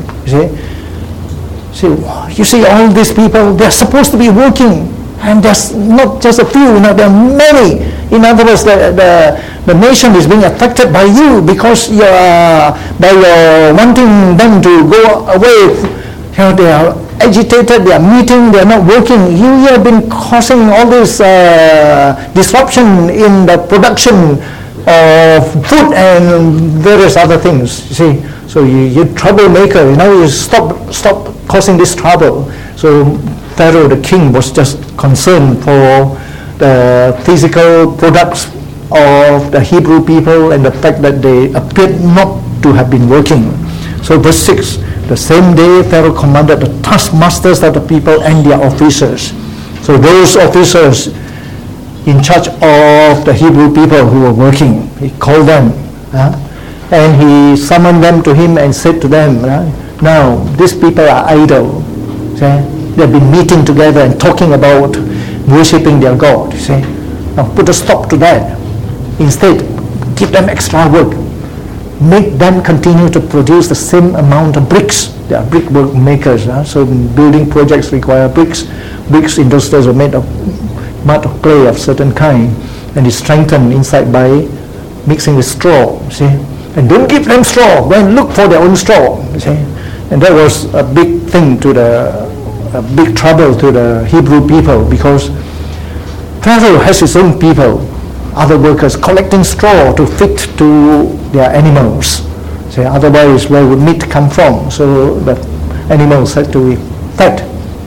You see all these people, they're supposed to be working, and there's not just a few, there are many. In other words, the nation is being affected by you because by your wanting them to go away. They are agitated, they are meeting, they are not working. You have been causing all this disruption in the production of food and various other things. You see, so you're troublemaker. You stop causing this trouble. So Pharaoh, the king, was just concerned for the physical products of the Hebrew people and the fact that they appeared not to have been working. So verse 6, the same day Pharaoh commanded the taskmasters of the people and their officers. So those officers in charge of the Hebrew people who were working, he called them and he summoned them to him and said to them, now these people are idle. They've been meeting together and talking about worshipping their God. Now put a stop to that. Instead, give them extra work. Make them continue to produce the same amount of bricks. They are brickwork makers. So building projects require bricks. Bricks in those days were made of mud or clay of certain kind, and it's strengthened inside by mixing with straw. And don't give them straw. Go and look for their own straw. And that was a big thing a big trouble to the Hebrew people, because Pharaoh has his own people, other workers, collecting straw to feed to their animals. Otherwise, where would meat come from? So the animals had to be fed.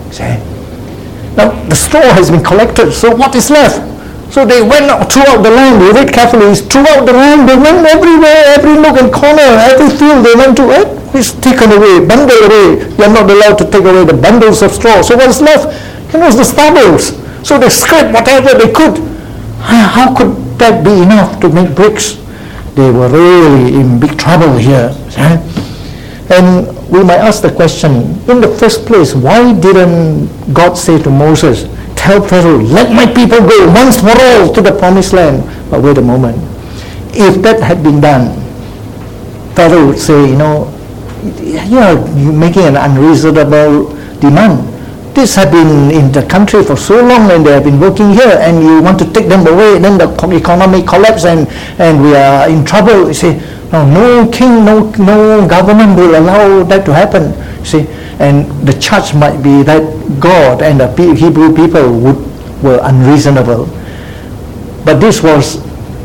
Now the straw has been collected, so what is left? So they went throughout the land. We read carefully. Throughout the land, they went everywhere, every nook and corner, every field they went to. It's taken away, bundled away. They are not allowed to take away the bundles of straw. So what is left? It's the stubbles. So they scraped whatever they could. How could that be enough to make bricks? They were really in big trouble here. And we might ask the question, in the first place, why didn't God say to Moses, tell Pharaoh, let my people go once for all to the promised land? But wait a moment. If that had been done, Pharaoh would say, you're making an unreasonable demand. These have been in the country for so long and they have been working here, and you want to take them away, then the economy collapse and we are in trouble. You see, no king, no government will allow that to happen. You see, and the charge might be that God and the Hebrew people were unreasonable. But this was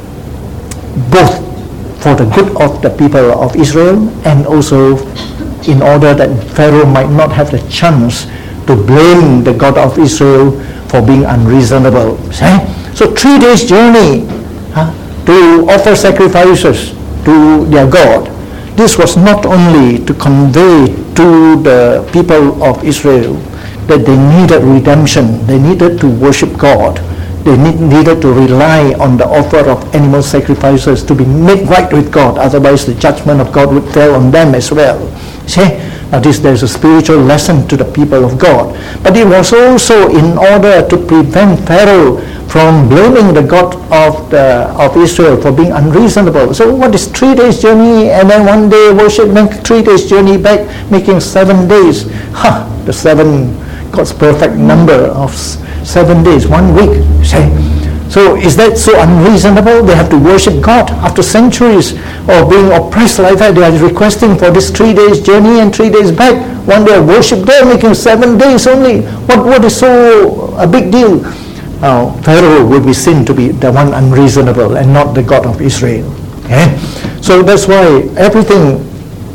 both for the good of the people of Israel, and also in order that Pharaoh might not have the chance to blame the God of Israel for being unreasonable. So 3 days journey to offer sacrifices to their God. This was not only to convey to the people of Israel that they needed redemption, they needed to worship God, they needed to rely on the offer of animal sacrifices to be made right with God, otherwise the judgment of God would fall on them as well. Now there's a spiritual lesson to the people of God. But it was also in order to prevent Pharaoh from blaming the God of Israel for being unreasonable. So what is 3 days journey and then 1 day worship, then 3 days journey back, making 7 days? The 7, God's perfect number of 7 days, 1 week. So is that so unreasonable? They have to worship God after centuries of being oppressed like that. They are requesting for this 3 days journey and 3 days back. 1 day of worship there, making 7 days only. What is so a big deal? Pharaoh would be seen to be the one unreasonable and not the God of Israel. So that's why everything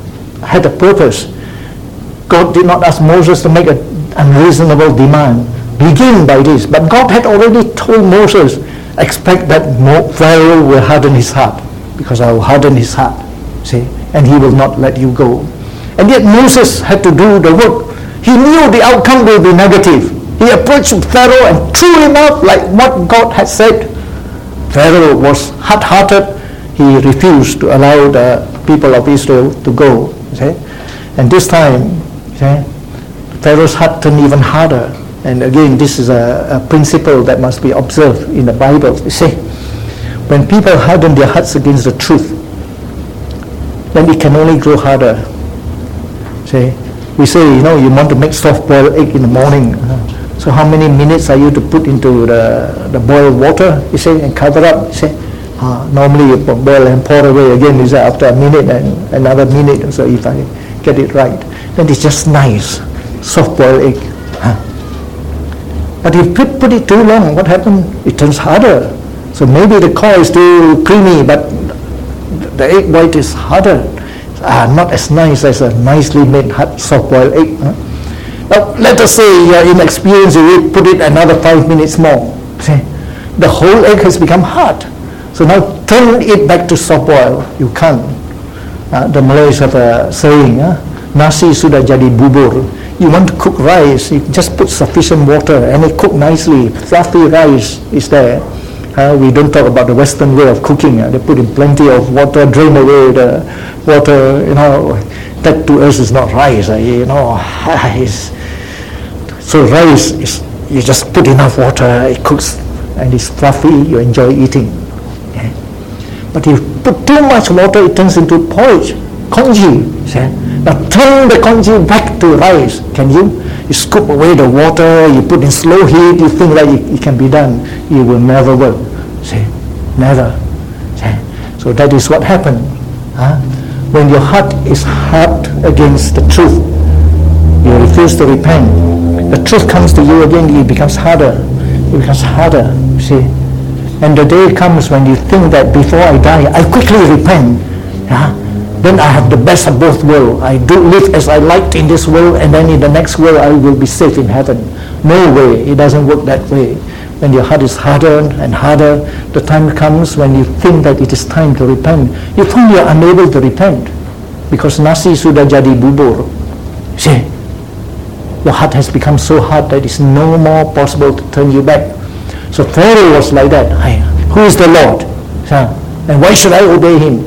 had a purpose. God did not ask Moses to make an unreasonable demand, begin by this. But God had already told Moses, expect that Pharaoh will harden his heart, because I will harden his heart, see, and he will not let you go. And yet Moses had to do the work. He knew the outcome will be negative. He approached Pharaoh and threw him out like what God had said. Pharaoh was hard-hearted. He refused to allow the people of Israel to go. See? And this time, see, Pharaoh's heart turned even harder. And again, this is a principle that must be observed in the Bible. You see, when people harden their hearts against the truth, then it can only grow harder. See, we say, you want to make soft-boiled egg in the morning. So how many minutes are you to put into the boiled water, you say, and cover up? You say, normally you boil and pour away again, you say, after a minute and another minute. So if I get it right, then it's just nice, soft-boiled egg. But if you put it too long, what happens? It turns harder. So maybe the core is still creamy, but the egg white is harder. Not as nice as a nicely made soft-boiled egg. Now, let us say you are inexperienced, you will put it another 5 minutes more. See, the whole egg has become hard. So now turn it back to soft-boil. You can't. The Malays have a saying, nasi sudah jadi bubur. You want to cook rice, you just put sufficient water and it cook nicely. Fluffy rice is there. We don't talk about the Western way of cooking. They put in plenty of water, drain away the water. That to us is not rice. So rice is, you just put enough water, it cooks and it's fluffy. You enjoy eating. Okay? But if you put too much water, it turns into porridge, congee. Now turn the congee back to rice. Can you? You scoop away the water, you put in slow heat, you think that it can be done. It will never work. See? Never. See? So that is what happened. When your heart is hard against the truth, you refuse to repent. The truth comes to you again, it becomes harder. It becomes harder. See? And the day comes when you think that before I die, I quickly repent. Then I have the best of both worlds. I do live as I liked in this world, and then in the next world I will be safe in heaven. No way, it doesn't work that way. When your heart is harder and harder, the time comes when you think that it is time to repent. You find you are unable to repent because nasi sudah jadi bubur. See, your heart has become so hard that it's no more possible to turn you back. So Pharaoh was like that. Who is the Lord? And why should I obey him?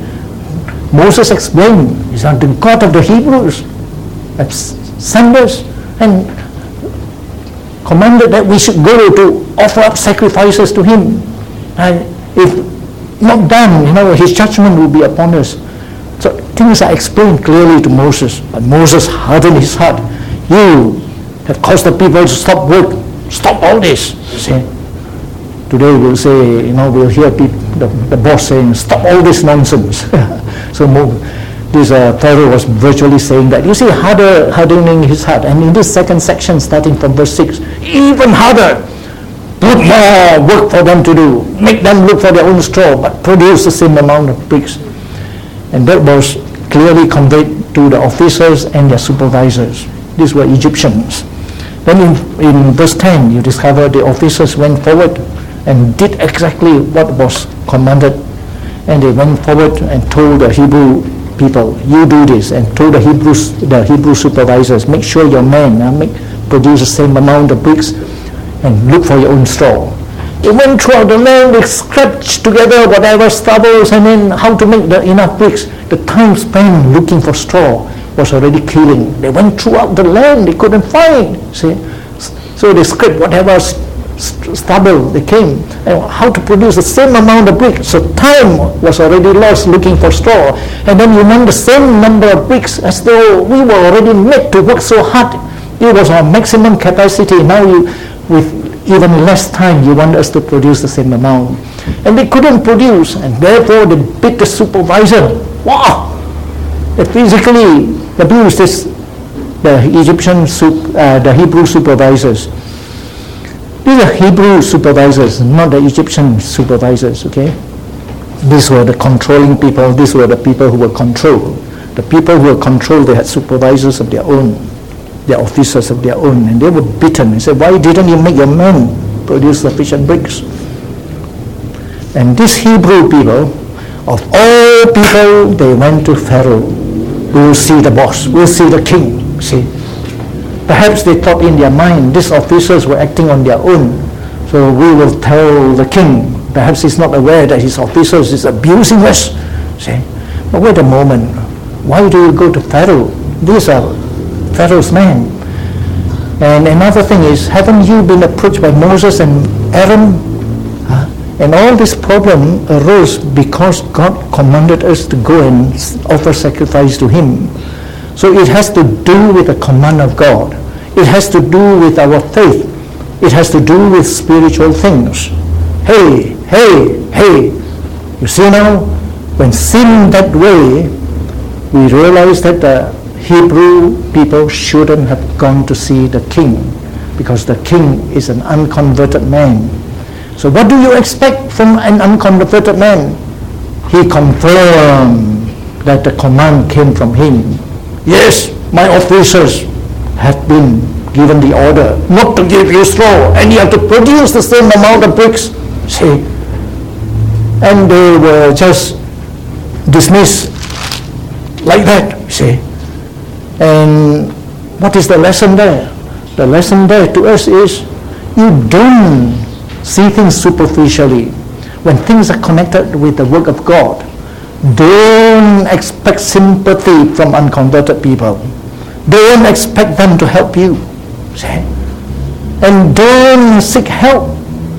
Moses explained, he's not the God of the Hebrews, that sent us and commanded that we should go to offer up sacrifices to him. And if not done, his judgment will be upon us. So things are explained clearly to Moses, but Moses hardened his heart. You have caused the people to stop work. Stop all this. See? Today we'll say, we'll hear the boss saying, stop all this nonsense. So this Pharaoh was virtually saying that. You see, hardening his heart. And in this second section, starting from verse 6, even harder. Put more work for them to do. Make them look for their own straw, but produce the same amount of bricks. And that was clearly conveyed to the officers and their supervisors. These were Egyptians. Then in verse 10, you discover the officers went forward and did exactly what was commanded. And they went forward and told the Hebrew people, you do this, and told the Hebrew supervisors, make sure your men produce the same amount of bricks and look for your own straw. They went throughout the land, they scratched together whatever stubbles and then how to make enough bricks. The time spent looking for straw was already killing. They went throughout the land, they couldn't find. See? So they scraped whatever stubble they came, and how to produce the same amount of bricks. So time was already lost looking for straw, and then you want the same number of bricks as though we were already made to work so hard. It was our maximum capacity. Now with even less time, you want us to produce the same amount, and they couldn't produce, and therefore they beat the supervisor. Wow! They physically abused the Hebrew supervisors. These are Hebrew supervisors, not the Egyptian supervisors, okay? These were the controlling people. These were the people who were controlled. The people who were controlled, they had supervisors of their own. their officers of their own, and they were beaten and said, why didn't you make your men produce sufficient bricks? And these Hebrew people, of all people, they went to Pharaoh. We'll see the boss, we'll see the king, see. Perhaps they thought in their mind, these officers were acting on their own, so we will tell the king. Perhaps he's not aware that his officers is abusing us, see. But wait a moment, why do you go to Pharaoh? These are Pharaoh's men. And another thing is, haven't you been approached by Moses and Aaron? And all this problem arose because God commanded us to go and offer sacrifice to Him. So it has to do with the command of God. It has to do with our faith. It has to do with spiritual things. Hey, you see now, when sin that way, we realize that the Hebrew people shouldn't have gone to see the king, because the king is an unconverted man. So what do you expect from an unconverted man? He confirmed that the command came from him. Yes, my officers have been given the order not to give you straw, and you have to produce the same amount of bricks. See? And they were just dismissed like that, see? And what is the lesson there? The lesson there to us is, you don't see things superficially. When things are connected with the work of God, don't expect sympathy from unconverted people. Don't expect them to help you. See? And don't seek help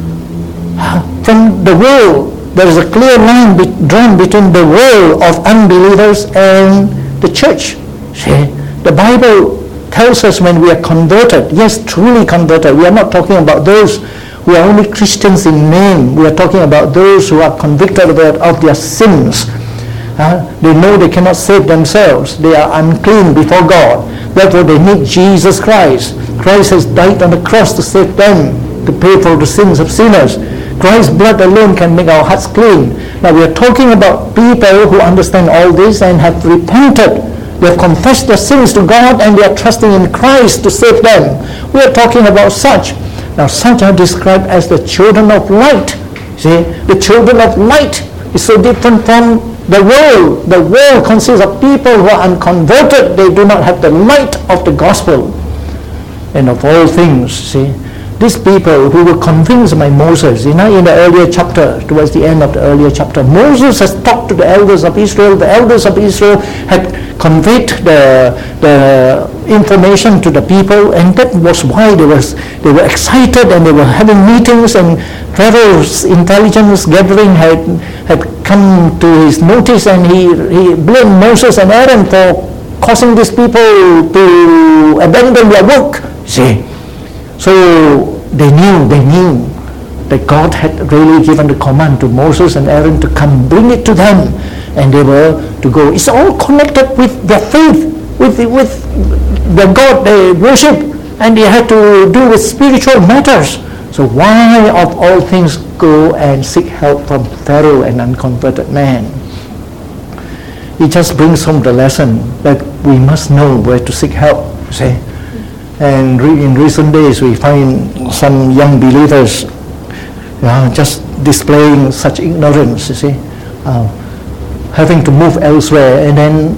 from the world. There is a clear line drawn between the world of unbelievers and the church. See? The Bible tells us when we are converted, yes, truly converted, we are not talking about those who are only Christians in name. We are talking about those who are convicted of their sins. They know they cannot save themselves. They are unclean before God. Therefore they need Jesus Christ. Christ has died on the cross to save them, to pay for the sins of sinners. Christ's blood alone can make our hearts clean. Now we are talking about people who understand all this and have repented. They have confessed their sins to God and they are trusting in Christ to save them. We are talking about such. Now such are described as the children of light. See, the children of light is so different from the world. The world consists of people who are unconverted. They do not have the light of the gospel. And of all things, see, these people who were convinced by Moses, in the earlier chapter, towards the end of the earlier chapter, Moses has talked to the elders of Israel. The elders of Israel had conveyed the information to the people, and that was why they were excited and they were having meetings, and Pharaoh's intelligence gathering had come to his notice, and he blamed Moses and Aaron for causing these people to abandon their work. See? So they knew that God had really given the command to Moses and Aaron to come bring it to them, and they were to go. It's all connected with their faith, with the God they worship, and they had to do with spiritual matters. So why of all things go and seek help from Pharaoh, an unconverted man? It just brings home the lesson that we must know where to seek help, see? And in recent days, we find some young believers just displaying such ignorance, you see, having to move elsewhere and then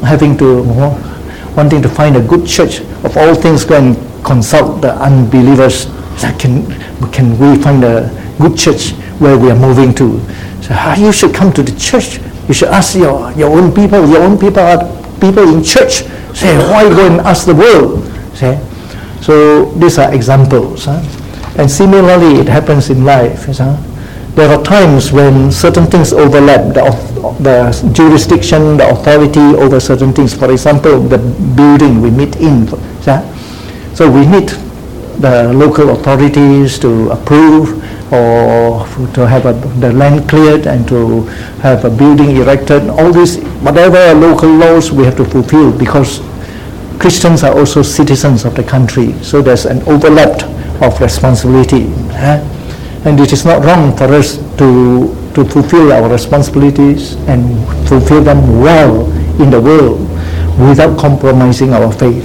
wanting to find a good church. Of all things, go and consult the unbelievers. Can we find a good church where we are moving to? So you should come to the church. You should ask your own people. Your own people are people in church. Say, why go and ask the world? See? So these are examples. And similarly, it happens in life. There are times when certain things overlap, the jurisdiction, the authority over certain things. For example, the building we meet in. So we need the local authorities to approve, or to have the land cleared and to have a building erected. All these, whatever local laws we have to fulfill, because Christians are also citizens of the country, so there's an overlap of responsibility. And it is not wrong for us to fulfill our responsibilities and fulfill them well in the world without compromising our faith.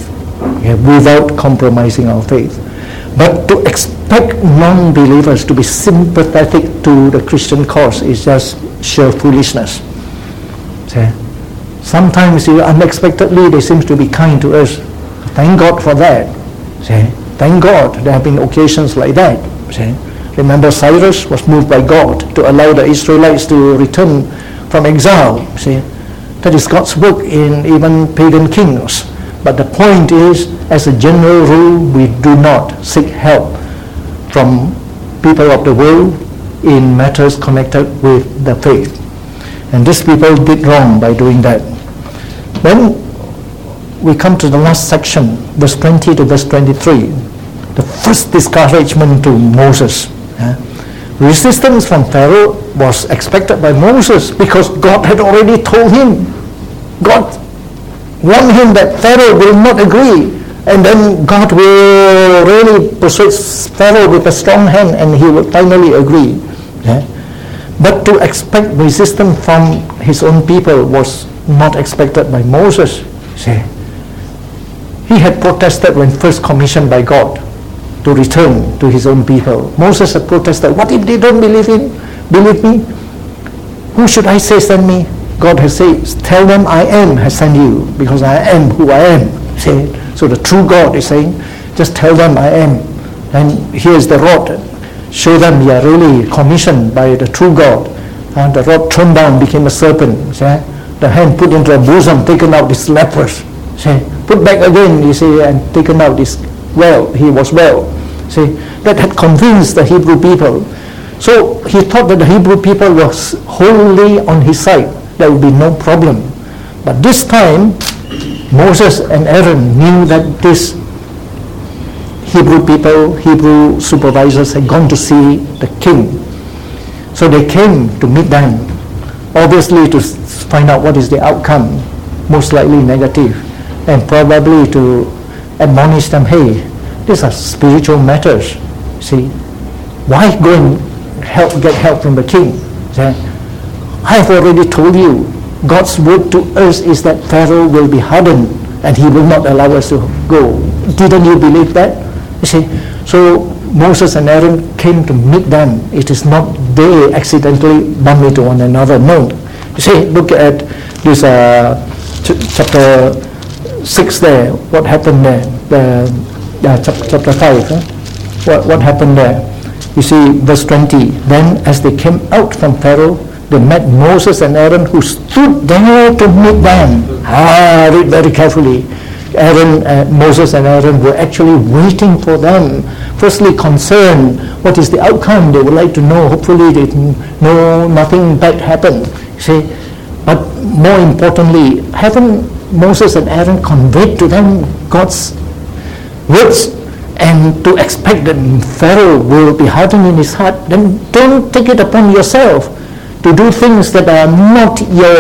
without compromising our faith. But to expect non-believers to be sympathetic to the Christian cause is just sheer foolishness. See? Sometimes unexpectedly they seem to be kind to us. Thank God for that. See? Thank God there have been occasions like that. See? Remember, Cyrus was moved by God to allow the Israelites to return from exile. See? That is God's work in even pagan kings. But the point is, as a general rule, we do not seek help from people of the world in matters connected with the faith. And these people did wrong by doing that. Then we come to the last section, verse 20 to verse 23. The first discouragement to Moses. Resistance from Pharaoh was expected by Moses because God had already told him. God warned him that Pharaoh will not agree, and then God will really persuade Pharaoh with a strong hand and he will finally agree. But to expect resistance from his own people was not expected by Moses. See? He had protested when first commissioned by God to return to his own people. Moses had protested, what if they don't believe me? Who should I say send me? God has said, tell them I am has sent you, because I am who I am. See? So the true God is saying, just tell them I am. And here's the rod. Show them you are really commissioned by the true God. And the rod thrown down became a serpent. See? The hand put into a bosom, taken out this leprous. See? Put back again, you see, and taken out this he was well. See? That had convinced the Hebrew people. So he thought that the Hebrew people was wholly on his side. There would be no problem. But this time, Moses and Aaron knew that these Hebrew people, Hebrew supervisors had gone to see the king. So they came to meet them, obviously to find out what is the outcome, most likely negative, and probably to admonish them, hey, these are spiritual matters. See, why go and get help from the king? See? I have already told you, God's word to us is that Pharaoh will be hardened and he will not allow us to go. Didn't you believe that? You see, so Moses and Aaron came to meet them. It is not they accidentally bump into one another. No. You see, look at this chapter 6 there. What happened there? Chapter 5. What happened there? You see, verse 20. Then as they came out from Pharaoh, they met Moses and Aaron, who stood there to meet them. Read very carefully. Moses and Aaron were actually waiting for them. Firstly, concerned, what is the outcome? They would like to know. Hopefully, they know nothing bad happened. See, but more importantly, haven't Moses and Aaron conveyed to them God's words? And to expect that Pharaoh will be hardened in his heart, then don't take it upon yourself to do things that are not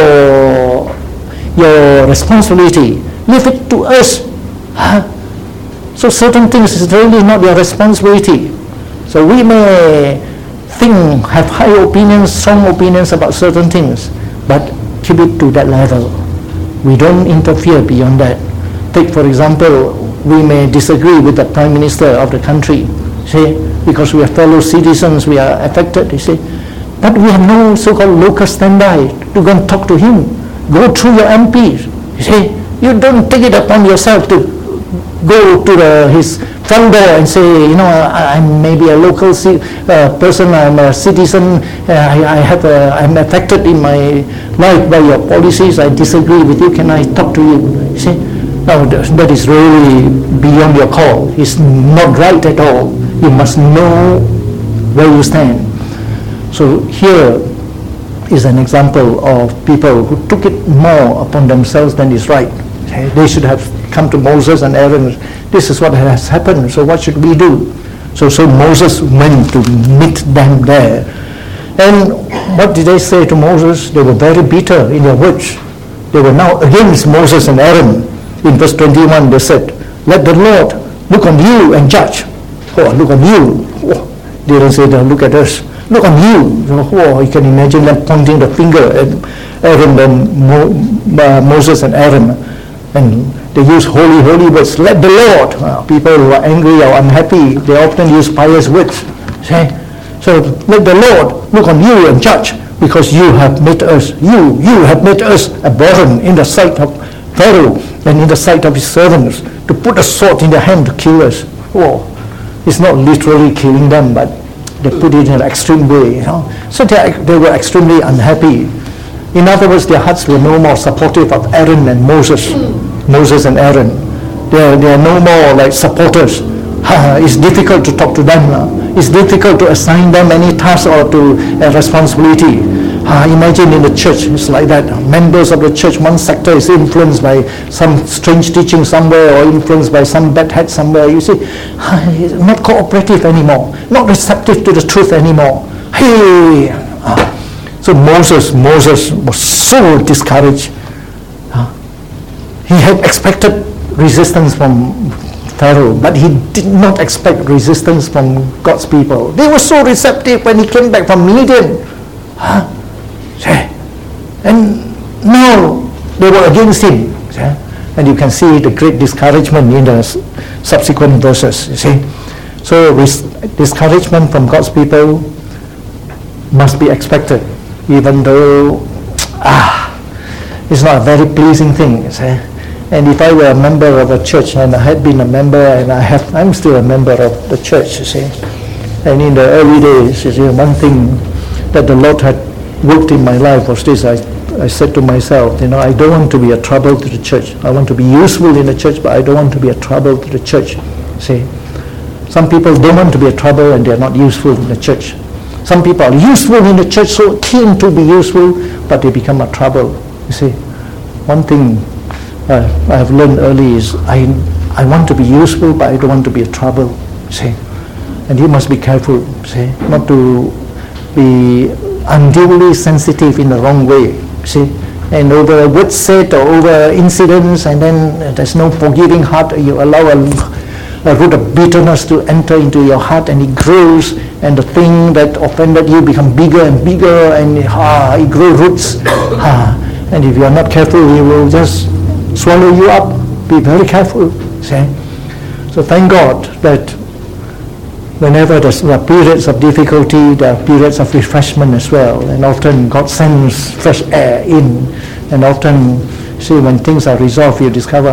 your responsibility. Leave it to us. So certain things is really not your responsibility. So we may have high opinions, strong opinions about certain things, but keep it to that level. We don't interfere beyond that. Take, for example, we may disagree with the Prime Minister of the country, see, because we are fellow citizens, we are affected, you see. But we have no so-called locus standi to go and talk to him. Go through your MPs. You see, you don't take it upon yourself to go to his front door and say, I'm maybe a local person, I'm a citizen, I'm affected in my life by your policies, I disagree with you, can I talk to you? You see, no, that is really beyond your call. It's not right at all. You must know where you stand. So here is an example of people who took it more upon themselves than is right. They should have come to Moses and Aaron. This is what has happened, so what should we do? So Moses went to meet them there. And what did they say to Moses? They were very bitter in their words. They were now against Moses and Aaron. In verse 21 they said, let the Lord look on you and judge. Oh, look on you. Oh, they didn't say, look at us. Look on you. Oh, you can imagine them pointing the finger at Aaron and Moses and Aaron. And they use holy words. Let the Lord, people who are angry or unhappy, they often use pious words. See? So let the Lord look on you and judge, because you have made us abhorrent in the sight of Pharaoh and in the sight of his servants, to put a sword in their hand to kill us. Oh, it's not literally killing them, but they put it in an extreme way. So they were extremely unhappy. In other words, their hearts were no more supportive of Aaron and Moses and Aaron. They are no more like supporters. It's difficult to talk to them. It's difficult to assign them any task or to a responsibility. Imagine in the church, it's like that. Members of the church, one sector is influenced by some strange teaching somewhere, or influenced by some bad head somewhere. You see, not cooperative anymore, not receptive to the truth anymore. So Moses was so discouraged. He had expected resistance from Pharaoh, but he did not expect resistance from God's people. They were so receptive when he came back from Midian. And now they were against him. And you can see the great discouragement in the subsequent verses. You see, so discouragement from God's people must be expected, even though it's not a very pleasing thing. You see. And if I were a member of a church, and I had been a member, and I'm still a member of the church, you see. And in the early days, you see, one thing that the Lord had worked in my life was this. I said to myself, I don't want to be a trouble to the church. I want to be useful in the church, but I don't want to be a trouble to the church. See, some people don't want to be a trouble and they're not useful in the church. Some people are useful in the church, so keen to be useful, but they become a trouble. You see, one thing I have learned early is I want to be useful, but I don't want to be a trouble. See, and you must be careful. See, not to be unduly sensitive in the wrong way. See, and over words said or over incidents, and then there's no forgiving heart. You allow a root of bitterness to enter into your heart, and it grows, and the thing that offended you become bigger and bigger, and it grows roots. And if you are not careful, it will just swallow you up. Be very careful. See? So thank God that whenever there are periods of difficulty, there are periods of refreshment as well. And often God sends fresh air in. And often, see, when things are resolved, you discover,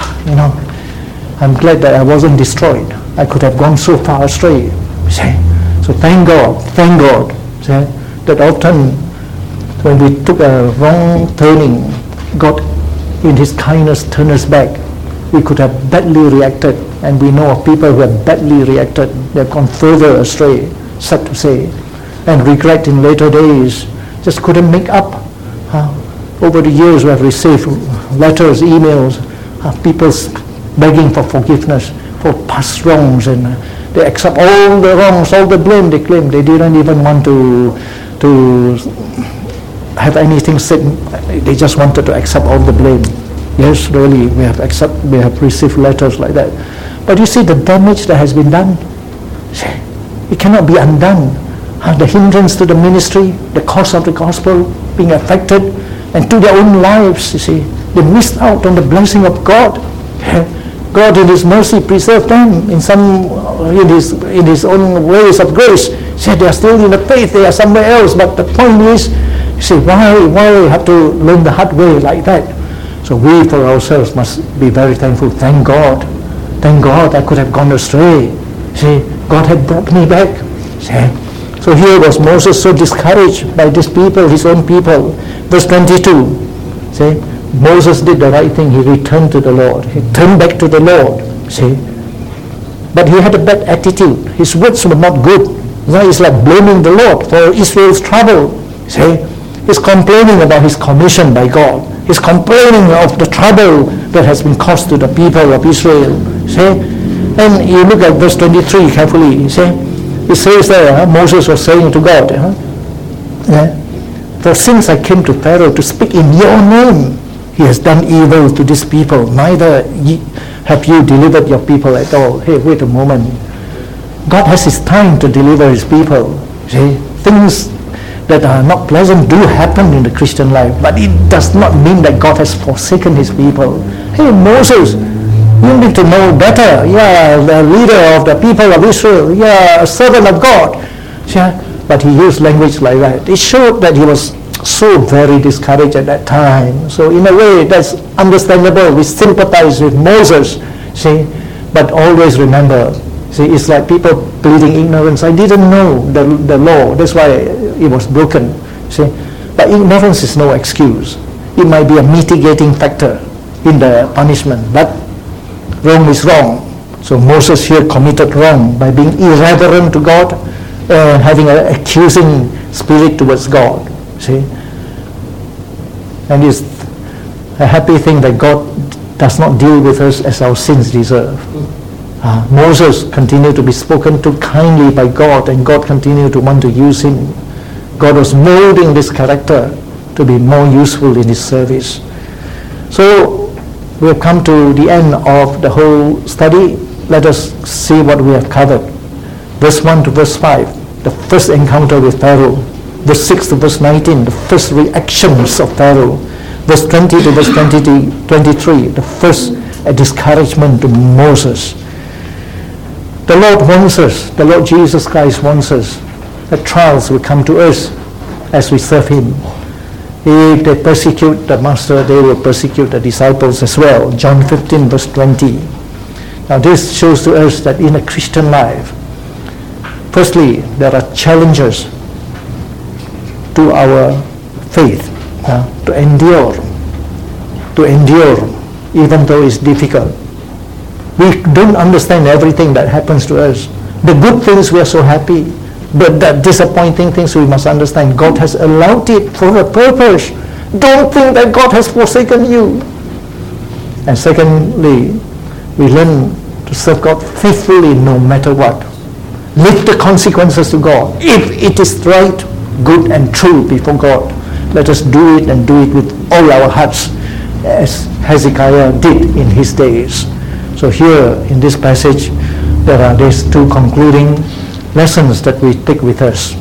I'm glad that I wasn't destroyed. I could have gone so far astray. See? So thank God, see, that often when we took a wrong turning, God in His kindness turned us back. We could have badly reacted, and we know of people who have badly reacted. They have gone further astray, sad to say, and regret in later days. Just couldn't make up. Over the years we have received letters, emails, people begging for forgiveness for past wrongs, and they accept all the wrongs, all the blame. They claim they didn't even want to have anything said. They just wanted to accept all the blame. Yes, really, we have received letters like that. But you see the damage that has been done. It cannot be undone. The hindrance to the ministry, the cause of the gospel being affected, and to their own lives, you see. They missed out on the blessing of God. God in His mercy preserved them in His own ways of grace. Said they are still in the faith, they are somewhere else. But the point is, you see, why have to learn the hard way like that? So we for ourselves must be very thankful. Thank God I could have gone astray. See, God had brought me back. See? So here was Moses so discouraged by these people, his own people. Verse 22. See, Moses did the right thing. He returned to the Lord. He turned back to the Lord. See, but he had a bad attitude. His words were not good. It's like blaming the Lord for Israel's trouble. See, he's complaining about his commission by God. He's complaining of the trouble that has been caused to the people of Israel. See? And you look at verse 23 carefully. See? It says there, Moses was saying to God, for since I came to Pharaoh to speak in your name, he has done evil to this people. Neither have you delivered your people at all. Hey, wait a moment. God has His time to deliver His people. See? Things that are not pleasant do happen in the Christian life, but it does not mean that God has forsaken his people. Hey, Moses, you need to know better. Yeah, the leader of the people of Israel. Yeah, a servant of God. Yeah, but he used language like that. It showed that he was so very discouraged at that time. So in a way, that's understandable. We sympathize with Moses. See, but always remember, see, it's like people pleading ignorance. I didn't know the law. That's why it was broken. See, but ignorance is no excuse. It might be a mitigating factor in the punishment, but wrong is wrong. So Moses here committed wrong by being irreverent to God and having an accusing spirit towards God. See, and it's a happy thing that God does not deal with us as our sins deserve. Moses continued to be spoken to kindly by God, and God continued to want to use him. God was molding this character to be more useful in his service. So we have come to the end of the whole study. Let us see what we have covered. Verse 1 to verse 5, the first encounter with Pharaoh. Verse 6 to verse 19, the first reactions of Pharaoh. Verse 20 to verse 23, the first discouragement to Moses. The Lord wants us, the Lord Jesus Christ wants us, that trials will come to us as we serve him. If they persecute the master, they will persecute the disciples as well. John 15 verse 20. Now this shows to us that in a Christian life, firstly, there are challenges to our faith, to endure even though it's difficult. We don't understand everything that happens to us. The good things we are so happy, but the disappointing things we must understand. God has allowed it for a purpose. Don't think that God has forsaken you. And secondly, we learn to serve God faithfully no matter what. Leave the consequences to God. If it is right, good and true before God, let us do it, and do it with all our hearts, as Hezekiah did in his days. So here in this passage, there are these two concluding lessons that we take with us.